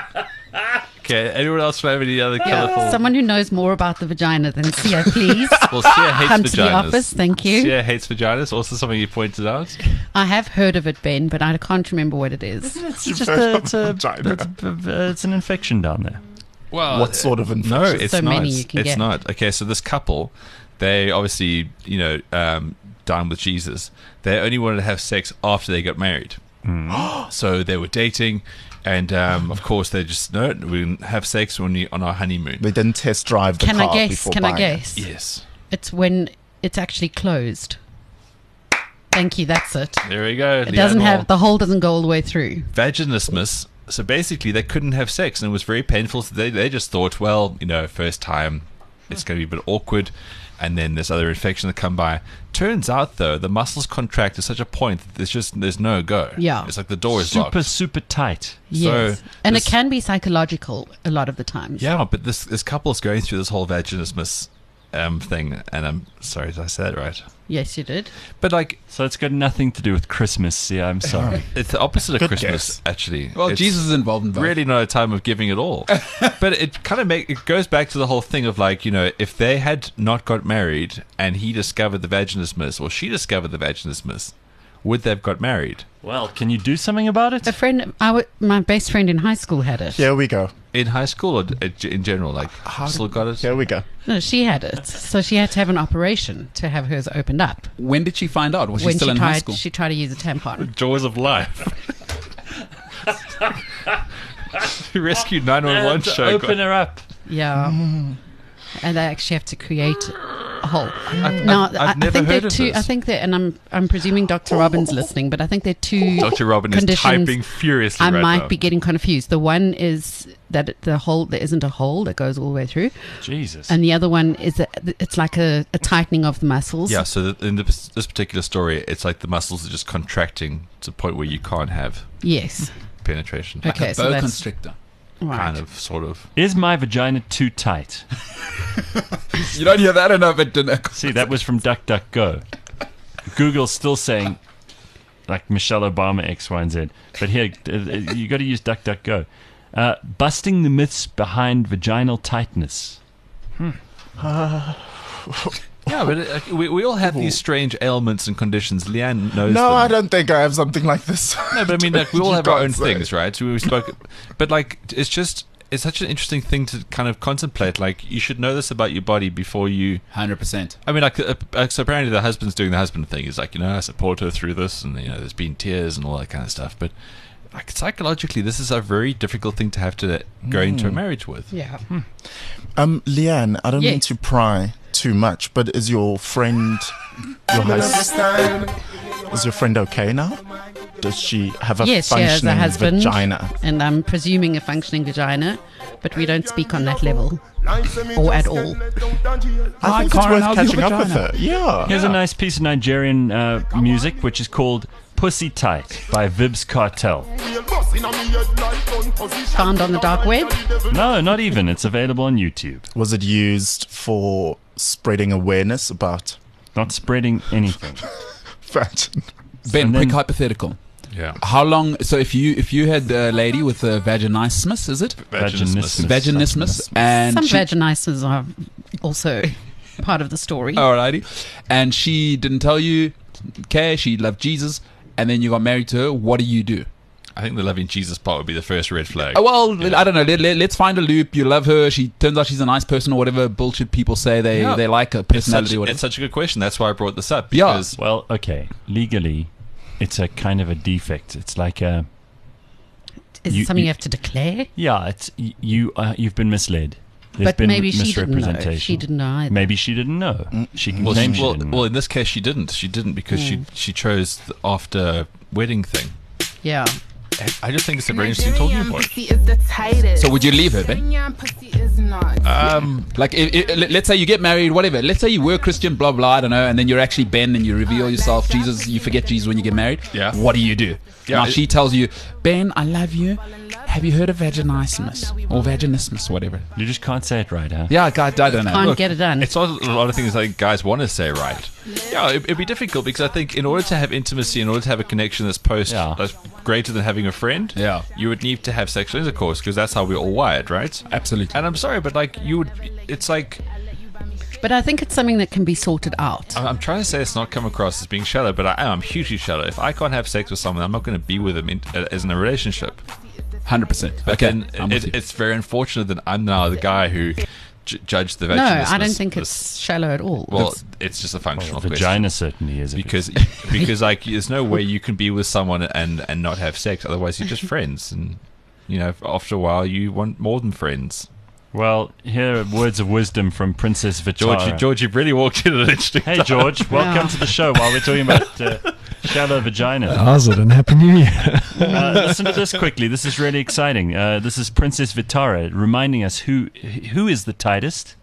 Okay. Anyone else have any other colourful? Someone who knows more about the vagina than Sia, please. Well, Sia hates Come vaginas. to the office, thank you. Sia hates vaginas. Also, something you pointed out. I have heard of it, Ben, but I can't remember what it is. It's just heard it's, of vagina. it's an infection down there. Well, What sort of infection? No, it's So not. many you can It's get. not. Okay, so this couple, they obviously, down with Jesus. They only wanted to have sex after they got married. So they were dating, and of course they just no, we didn't have sex on our honeymoon. They didn't test drive the Can car I guess? before Can I buying it. guess? Yes, It's when it's actually closed. Thank you. That's it. there we go. It doesn't have, the hole doesn't go all the way through. vaginismus. So basically, they couldn't have sex, and it was very painful. So they just thought, well, first time, it's going to be a bit awkward, and then there's other infection that come by. Turns out, though, the muscles contract to such a point that there's no go. Yeah. It's like the door is Super, locked. super tight. Yes. So And this- it can be psychological a lot of the times. Yeah, but this couple's going through this whole vaginismus thing, and I'm sorry, did I say that right? Yes, you did. But like, So it's got nothing to do with Christmas. Yeah, I'm sorry. it's the opposite of Good Christmas, guess. actually. Well, It's Jesus is involved in both. really not a time of giving at all. But it kind of it goes back to the whole thing of like, if they had not got married and he discovered the vaginismus or she discovered the vaginismus, would they have got married? Well, can you do something about it? A friend, my best friend in high school had it. Here we go. In high school or in general? Like, still got it? Here we go. No, she had it. So she had to have an operation to have hers opened up. When did she find out? Was she When still in high tried, school? she tried to use a tampon. Jaws of life. Rescue 911 To show. open her up. Yeah. and they actually have to create a hole. I've I never think heard there are of two. this. I think that, and I'm presuming Dr. Robin's listening, but I think there are two. Dr. Robin is conditions typing furiously I right might now. be getting confused. The one is that there isn't a hole that goes all the way through, Jesus. and the other one is that it's like a tightening of the muscles. Yeah, so in this particular story, it's like the muscles are just contracting to the point where you can't have Yes. penetration. Okay. a So boa that's constrictor. right. Kind of, sort of. Is my vagina too tight? You don't hear that enough at dinner. See, that was from DuckDuckGo. Google's still saying, like Michelle Obama X, Y, and Z. But here, you got to use DuckDuckGo. Busting the myths behind vaginal tightness. Yeah, but we all have these strange ailments and conditions. Leanne knows No, them. I don't think I have something like this. No, but I mean, like, we all You have our can't own say. things, right? So we spoke, but like, it's such an interesting thing to kind of contemplate. Like, you should know this about your body before you. 100%. I mean, like, so apparently the husband's doing the husband thing. He's like, I support her through this, and there's been tears and all that kind of stuff. But like, psychologically, this is a very difficult thing to have to go into a marriage with. Yeah. Leanne, I don't mean Yes. to pry too much, but is your friend, is your friend okay now? Does she have a Yes, she has a functioning husband. vagina? And I'm presuming a functioning vagina, but we don't speak on that level or at all. I think it's Karen, worth how's your catching up with vagina? her. Yeah. Here's a nice piece of Nigerian music, which is called Pussy Tight by Vibs Cartel. Found on the dark web. No, not even. It's available on YouTube. Was it used for spreading awareness about Not spreading anything. vagina? Ben, And quick then- hypothetical. Yeah. How long? So if you had a lady with a vaginismus, is it Vaginismus. vaginismus, and Some she, vaginisms are also part of the story. alrighty, and she didn't tell you, okay, she loved Jesus, and then you got married to her. What do? I think the loving Jesus part would be the first red flag. Oh, well, I don't know. Let's find a loop. You love her. She turns out she's a nice person or whatever bullshit people say they like her personality or whatever. It's such a good question. That's why I brought this up. Yeah. Because Well, okay. Legally, it's a kind of a defect. It's like a... Is you- it something you- you have to declare? Yeah, it's you've been misled. There's But been maybe she didn't know. misrepresentation. She didn't know either. Maybe she didn't know. She can Well, claim she well, didn't know. well, in this case, she didn't. She didn't because she chose the after wedding thing. Yeah. I just think it's a very interesting talking point. So would you leave her, Ben? Like, let's say you get married, whatever. Let's say you were Christian, blah blah. I don't know, and then you're actually Ben, and you reveal yourself, Jesus. You forget Jesus when you get married. Yeah. What do you do? Yeah, Now she tells you, Ben, I love you. Have you heard of vaginismus or vaginismus, whatever? You just can't say it right, huh? Yeah, God, I don't know. Can't Look, get it done. It's also a lot of things I think guys want to say right. Yeah, it'd be difficult because I think in order to have intimacy, in order to have a connection that's that's greater than having a friend, Yeah. you would need to have sexual intercourse because that's how we're all wired, right? absolutely. And I'm sorry, but like you would, it's like But I think it's something that can be sorted out. I'm trying to say it's not come across as being shallow, but I'm hugely shallow. If I can't have sex with someone, I'm not going to be with them as in a relationship. 100%. But Okay, then I'm with you. it's very unfortunate that I'm now the guy who judged the No, vaginismus. I don't think it's shallow at all. Well, it's just a functional question. Vagina certainly is. Because like there's no way you can be with someone and not have sex. Otherwise, you're just friends, and after a while, you want more than friends. Well, here are words of wisdom from Princess Vitara. George, you've really walked into an interesting. Hey, George, welcome to the show while we're talking about shallow vagina. Hazard and Happy New Year. Listen to this quickly. This is really exciting. This is Princess Vitara reminding us who is the tightest.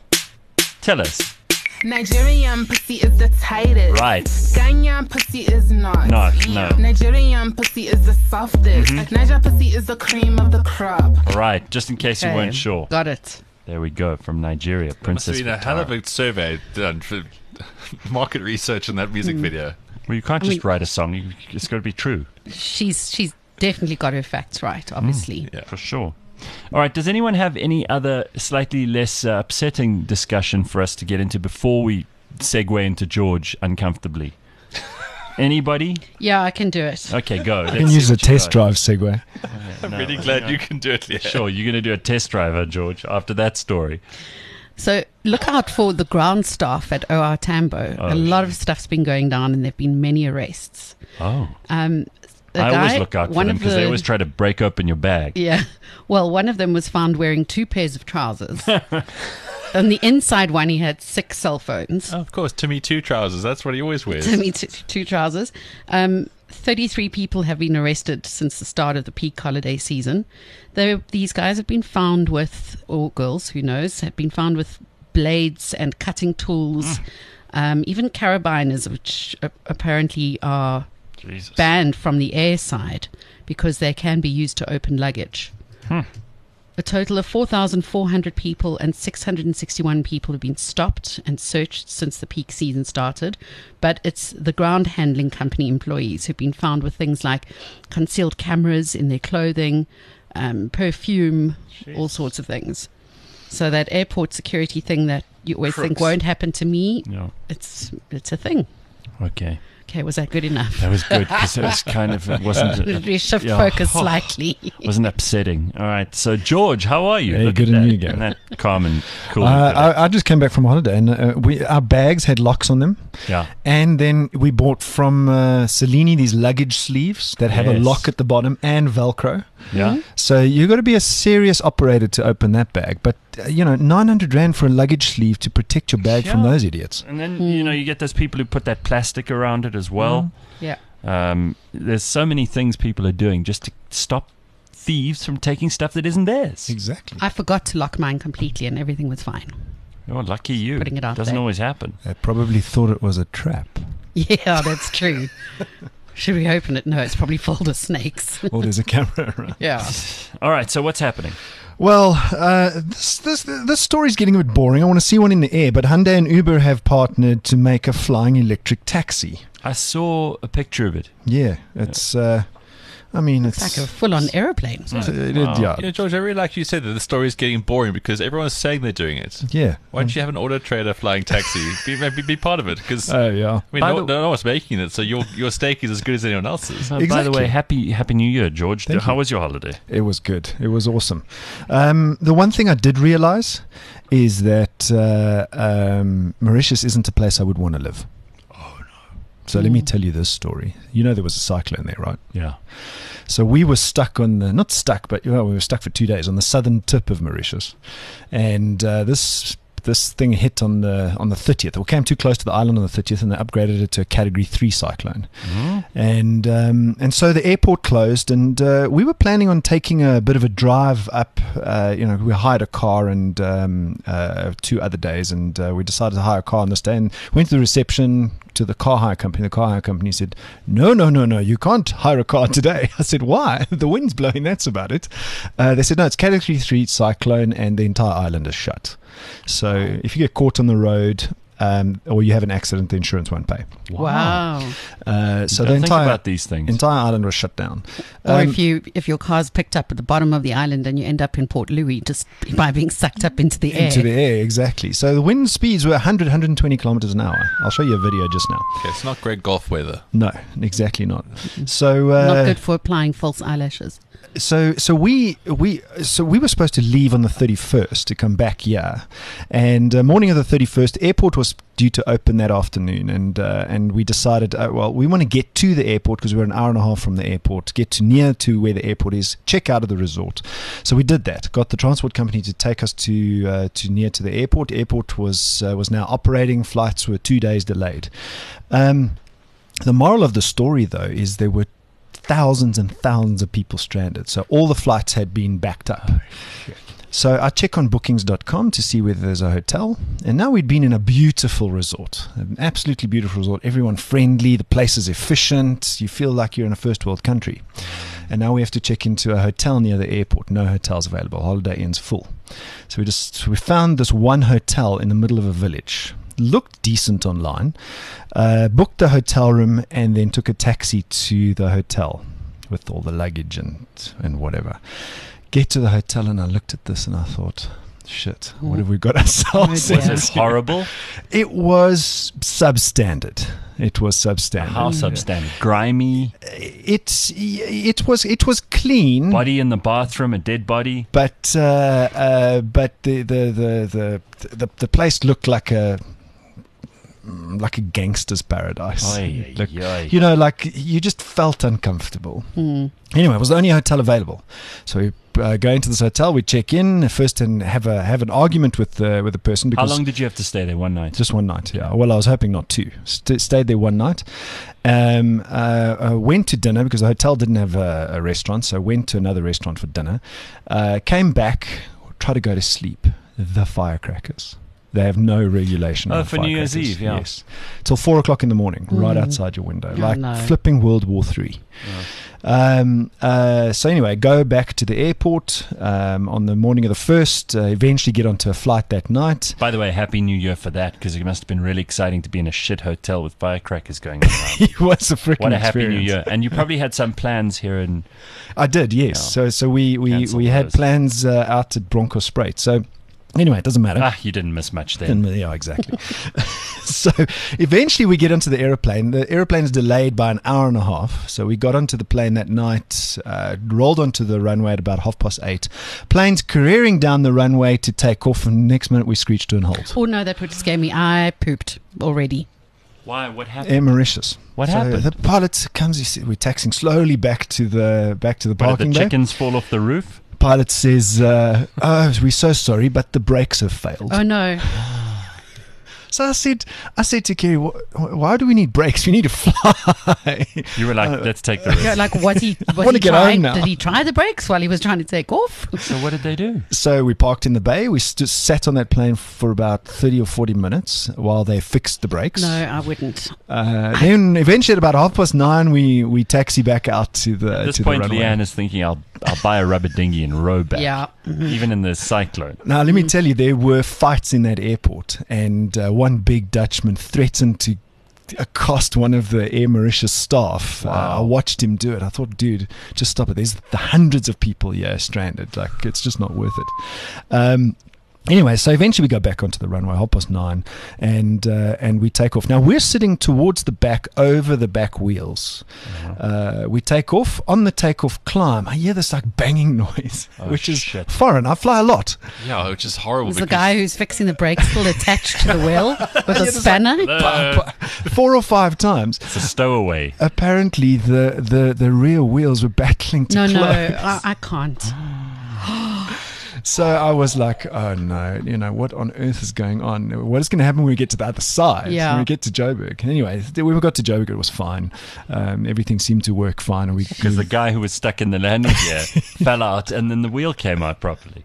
Tell us. Nigerian pussy is the tightest. Right. Ghanaian pussy is not. No. Nigerian pussy is the softest. Niger pussy is the cream of the crop. Right. Just in case you weren't sure. Got it. There we go. From Nigeria, Must have Princess been a hell of Vitara. a survey done for market research on that music video. Well, you can't I just mean- write a song. It's got to be true. She's definitely got her facts right, obviously. Yeah. For sure. All right. Does anyone have any other slightly less upsetting discussion for us to get into before we segue into George uncomfortably? Anybody? Yeah, I can do it. Okay, go. I can use a test drive segue. I'm really glad you can do it. Yeah. Sure, you're going to do a test drive, George, after that story. So look out for the ground staff at OR Tambo. Oh, a lot of stuff's been going down, and there've been many arrests. Oh. The I guy- always look out for one them of because they the- always try to break open your bag. Yeah. Well, one of them was found wearing 2 pairs of trousers. On the inside one, he had 6 cell phones. Oh, of course, Timmy 2 trousers. That's what he always wears. Timmy 2 trousers. 33 people have been arrested since the start of the peak holiday season. These guys have been found with, or girls, who knows, have been found with blades and cutting tools, even carabiners, which apparently are Jesus. banned from the air side because they can be used to open luggage. A total of 4,400 people and 661 people have been stopped and searched since the peak season started. But it's the ground handling company employees who've been found with things like concealed cameras in their clothing, perfume, all sorts of things. So that airport security thing that you always think won't happen to me, it's a thing. Okay. Okay, was that good enough? That was good because it was kind of, it wasn't. We shift focus slightly. Wasn't upsetting. All right. So, George, how are you? Hey, Look good at and that. you, Gary. And that calm and cool. I just came back from holiday, and our bags had locks on them. Yeah. And then we bought from Cellini these luggage sleeves that have a Yes. lock at the bottom and Velcro. Yeah. So you got to be a serious operator to open that bag. But 900 rand for a luggage sleeve to protect your bag from Yeah. those idiots. And then, you get those people who put that plastic around it as well. Yeah. There's so many things people are doing just to stop thieves from taking stuff that isn't theirs. Exactly. I forgot to lock mine completely and everything was fine. Oh, lucky you. Putting it out Doesn't there. always happen. They probably thought it was a trap. Yeah, that's true. Should we open it? No, it's probably full of snakes. Or there's a camera around. Yeah. All right. So what's happening? Well, this story's getting a bit boring. I want to see one in the air, but Hyundai and Uber have partnered to make a flying electric taxi. I saw a picture of it. Yeah, it's. It's like a full-on aeroplane. Yeah. George, I really like you said that the story is getting boring because everyone's saying they're doing it. Yeah. Why don't you have an Auto Trader flying taxi? be part of it because Yeah. I mean, no one's making it, so your steak is as good as anyone else's. By the Exactly. way, happy New Year, George. Thank How you. was your holiday? It was good. It was awesome. The one thing I did realize is that Mauritius isn't a place I would want to live. Oh, no. So let me tell you this story. There was a cyclone there, right? Yeah. So we were stuck on not stuck, but we were stuck for 2 days on the southern tip of Mauritius. And this thing hit on the 30th. We came too close to the island on the 30th, and they upgraded it to a Category 3 cyclone. And so the airport closed, and we were planning on taking a bit of a drive up. We hired a car and 2 other days, and we decided to hire a car on this day, and went to the reception to the car hire company. The car hire company said, no, you can't hire a car today. I said, why? The wind's blowing, that's about it. They said, no, it's Category 3 cyclone, and the entire island is shut. So if you get caught on the road or you have an accident, the insurance won't pay. Wow. So Don't the think about these things. entire island was shut down. Or if your car's picked up at the bottom of the island and you end up in Port Louis just by being sucked up into the air. Into the air, exactly. So the wind speeds were 120 kilometers an hour. I'll show you a video just now. Okay, it's not great golf weather. No, exactly not. So Not good for applying false eyelashes. So we were supposed to leave on the 31st to come back here, and morning of the 31st, airport was due to open that afternoon, and we decided, we want to get to the airport because we're an hour and a half from the airport, get near to where the airport is, check out of the resort. So we did that. Got the transport company to take us to near to the airport. Airport was now operating. Flights were 2 days delayed. The moral of the story, though, is there were thousands and thousands of people stranded. So all the flights had been backed up. So I check on bookings.com to see whether there's a hotel. And now we'd been in a beautiful resort, an absolutely beautiful resort. Everyone friendly. The place is efficient. You feel like you're in a first world country. And now we have to check into a hotel near the airport. No hotels available. Holiday Inn's full. So we found this one hotel in the middle of a village. Looked decent online, booked a hotel room, and then took a taxi to the hotel with all the luggage and whatever. Get to the hotel, and I looked at this and I thought, shit, what have we got ourselves Oh, dear. Was it horrible? It was substandard. How substandard? Grimy? It was clean. Body in the bathroom, a dead body? But the place looked like a gangster's paradise. Oy, Look, oy. you just felt uncomfortable. Anyway, it was the only hotel available, so we go into this hotel. We check in first and have an argument with the person. How Because long did you have to stay there? One night? Just one night, yeah. Well, I was hoping not to. Stayed there one night. Went to dinner because the hotel didn't have a restaurant, so went to another restaurant for dinner. Came back, tried to go to sleep. The firecrackers. They have no regulation. Oh, on for New Year's firecrackers. Eve, yeah. Yes. Till 4 o'clock in the morning, right outside your window. No. Flipping World War III. So anyway, go back to the airport on the morning of the 1st, eventually get onto a flight that night. By the way, Happy New Year for that, because it must have been really exciting to be in a shit hotel with firecrackers going on. It was a freaking What a Happy New experience. Year. And you probably had some plans here in... I did, yes. Yeah. So we had those. plans out at Bronkhorstspruit. So anyway, it doesn't matter. You didn't miss much then. Yeah, exactly. So eventually we get onto the aeroplane. The aeroplane is delayed by an hour and a half. So we got onto the plane that night, rolled onto the runway at about 8:30. Plane's careering down the runway to take off, and next minute we screech to a halt. Oh no, that would scare me. I pooped already. Why? What happened? Air Mauritius. What So happened? The pilot comes. He said, we're taxing slowly back to the What, did parking the bay. chickens fall off the roof? Pilot says, "Oh, we're so sorry, but the brakes have failed." Oh no. So I said to Kerry, "Why do we need brakes? We need to fly." You were like, let's take the risk. Yeah, like was he wanna get tried, home now. did he try the brakes while he was trying to take off? So what did they do? So we parked in the bay. We just sat on that plane for about 30 or 40 minutes while they fixed the brakes. No, I wouldn't. Then eventually at about 9:30, we taxi back out to the At this to point, the runway. Leanne is thinking, I'll buy a rubber dinghy and row back. Yeah. Even in the cyclone. Now, let me tell you, there were fights in that airport, and one big Dutchman threatened to accost one of the Air Mauritius staff. Wow. I watched him do it. I thought, dude, just stop it. There's the hundreds of people here stranded. Like, it's just not worth it. Anyway, so eventually we go back onto the runway, 9:30, and we take off. Now we're sitting towards the back, over the back wheels. We take off. On the takeoff climb, I hear this like banging noise, Oh, which is shit. foreign. I fly a lot. Yeah, which is horrible. Was the because- guy who's fixing the brakes still attached to the wheel with a spanner? 4 or 5 times. It's a stowaway. Apparently, the rear wheels were battling to No, close. I can't. So I was like, oh no, what on earth is going on? What is going to happen when we get to the other side? Yeah. When we get to Joburg. Anyway, when we got to Joburg, it was fine. Everything seemed to work fine. And Because the guy who was stuck in the landing gear fell out and then the wheel came out properly.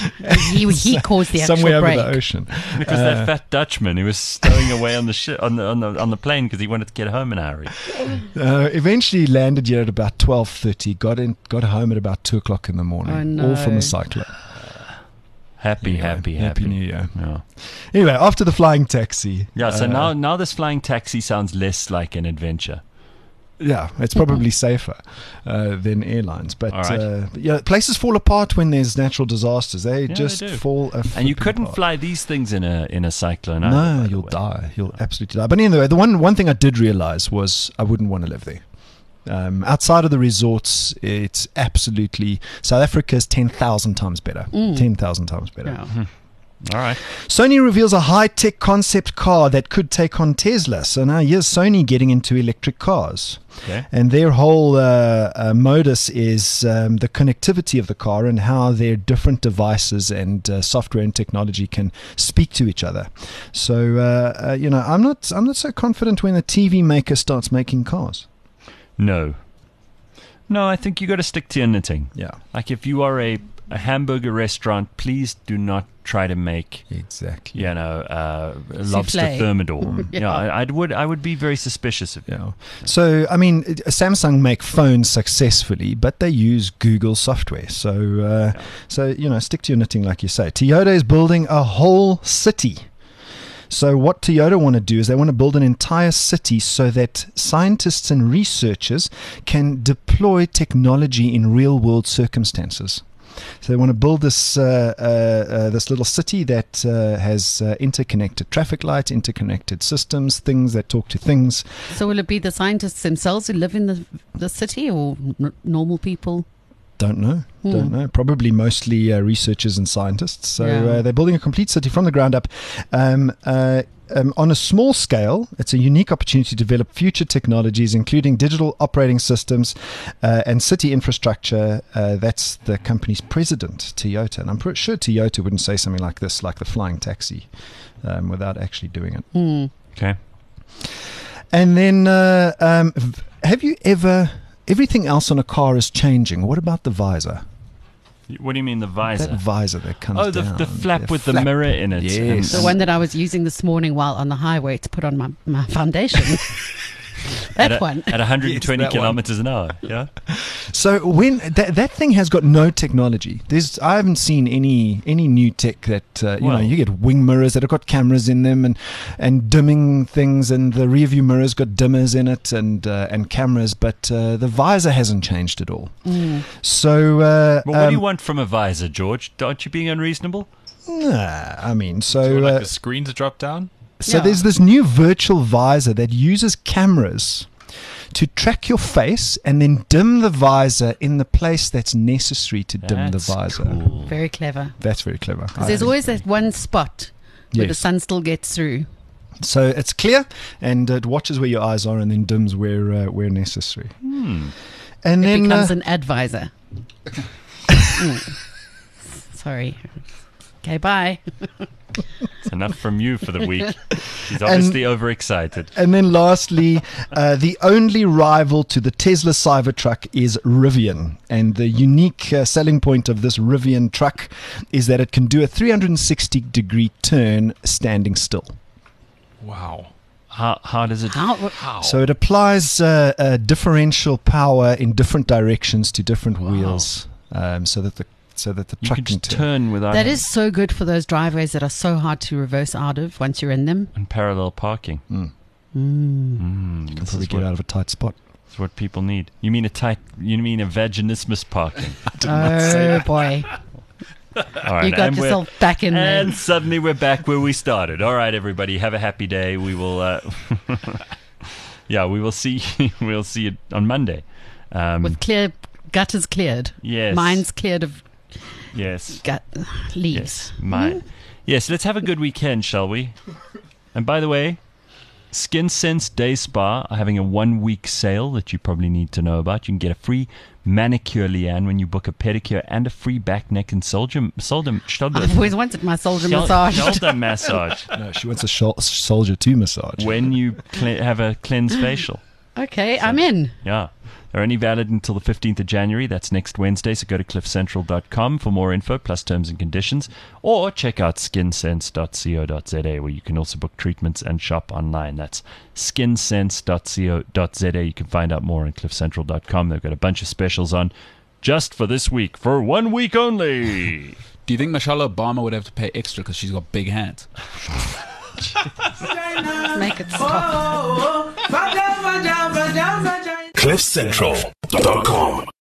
He caused the actual somewhere break. over the ocean. Because that fat Dutchman who was stowing away on the on the plane because he wanted to get home in a hurry. Eventually landed here at about 12:30. Got home at about 2 o'clock in the morning. Oh, no. All from a cyclone. Happy New Year. Yeah. Anyway, after the flying taxi. Yeah, so now this flying taxi sounds less like an adventure. Yeah, it's probably safer than airlines. But All right. yeah, places fall apart when there's natural disasters. They just they do. fall. And you flipping couldn't apart. fly these things in a cyclone. either, No, by the you'll way. die. You'll absolutely die. But anyway, the one thing I did realize was I wouldn't want to live there. Outside of the resorts, it's absolutely South Africa is 10,000 times better. 10,000 times better. Yeah. All right. Sony reveals a high-tech concept car that could take on Tesla. So now here's Sony getting into electric cars. Okay. And their whole modus is the connectivity of the car and how their different devices and software and technology can speak to each other. So I'm not so confident when a TV maker starts making cars. No, I think you got to stick to your knitting. Yeah, Like if you are a hamburger restaurant, please do not try to make exactly. lobster Souffle. thermidor. Yeah. I would be very suspicious of you. Yeah. So, I mean, Samsung make phones successfully, but they use Google software. So, stick to your knitting, like you say. Toyota is building a whole city. So what Toyota want to do is they want to build an entire city so that scientists and researchers can deploy technology in real-world circumstances. So they want to build this this little city that has interconnected traffic lights, interconnected systems, things that talk to things. So will it be the scientists themselves who live in the city or normal people? Don't know. Probably mostly researchers and scientists. So Yeah. they're building a complete city from the ground up. on a small scale, it's a unique opportunity to develop future technologies, including digital operating systems and city infrastructure. That's the company's president, Toyota. And I'm pretty sure Toyota wouldn't say something like this, like the flying taxi, without actually doing it. Okay. And then, have you ever... Everything else on a car is changing. What about the visor? What do you mean the visor? That visor that comes down. The flap with the mirror in it. Yes. The one that I was using this morning while on the highway to put on my foundation. That one. At 120 Yes, that kilometers an hour. Yeah. So when that thing has got no technology, I haven't seen any new tech that you get wing mirrors that have got cameras in them and dimming things, and the rear view mirror's got dimmers in it and cameras, but the visor hasn't changed at all. So Well, what do you want from a visor, George? Aren't you being unreasonable? Nah, I mean, So like the screen to drop down? So Yeah. there's this new virtual visor that uses cameras to track your face and then dim the visor in the place that's necessary to dim the That's visor. cool. Very clever. That's very clever. 'Cause there's always that one spot where the Yes. sun still gets through. So it's clear, and it watches where your eyes are and then dims where necessary. And It then becomes an advisor. Sorry. Okay, bye. It's enough from you for the week. He's obviously overexcited. And then lastly, the only rival to the Tesla Cybertruck is Rivian. And the unique selling point of this Rivian truck is that it can do a 360-degree turn standing still. Wow. How does it? How? So it applies differential power in different directions to different wheels, so that the You truck can can just turn. turn without That is so good for those driveways that are so hard to reverse out of once you're in them. and parallel parking. You This can probably is get out of a tight spot. what people need. You mean a vaginismus parking? Oh boy. All right, You got and we're- yourself back in there. And suddenly we're back where we started. All right, everybody, have a happy day. We will, we will see. We'll see you on Monday. With gutters cleared. Yes. Mine's cleared of Yes. leaves. Yes. Yes. Let's have a good weekend, shall we? And by the way, Skin Sense Day Spa are having a 1-week sale that you probably need to know about. You can get a free manicure, Leanne, when you book a pedicure, and a free back, neck, and shoulder I've always wanted my shoulder massage. shoulder massage No, she wants a soldier to massage. when you have a cleanse facial. Okay, I'm in. Yeah. They're only valid until the 15th of January. That's next Wednesday. So go to cliffcentral.com for more info, plus terms and conditions. Or check out skinsense.co.za, where you can also book treatments and shop online. That's skinsense.co.za. You can find out more on cliffcentral.com. They've got a bunch of specials on just for this week, for 1 week only. Do you think Michelle Obama would have to pay extra because she's got big hands? Make it stop. CliffCentral.com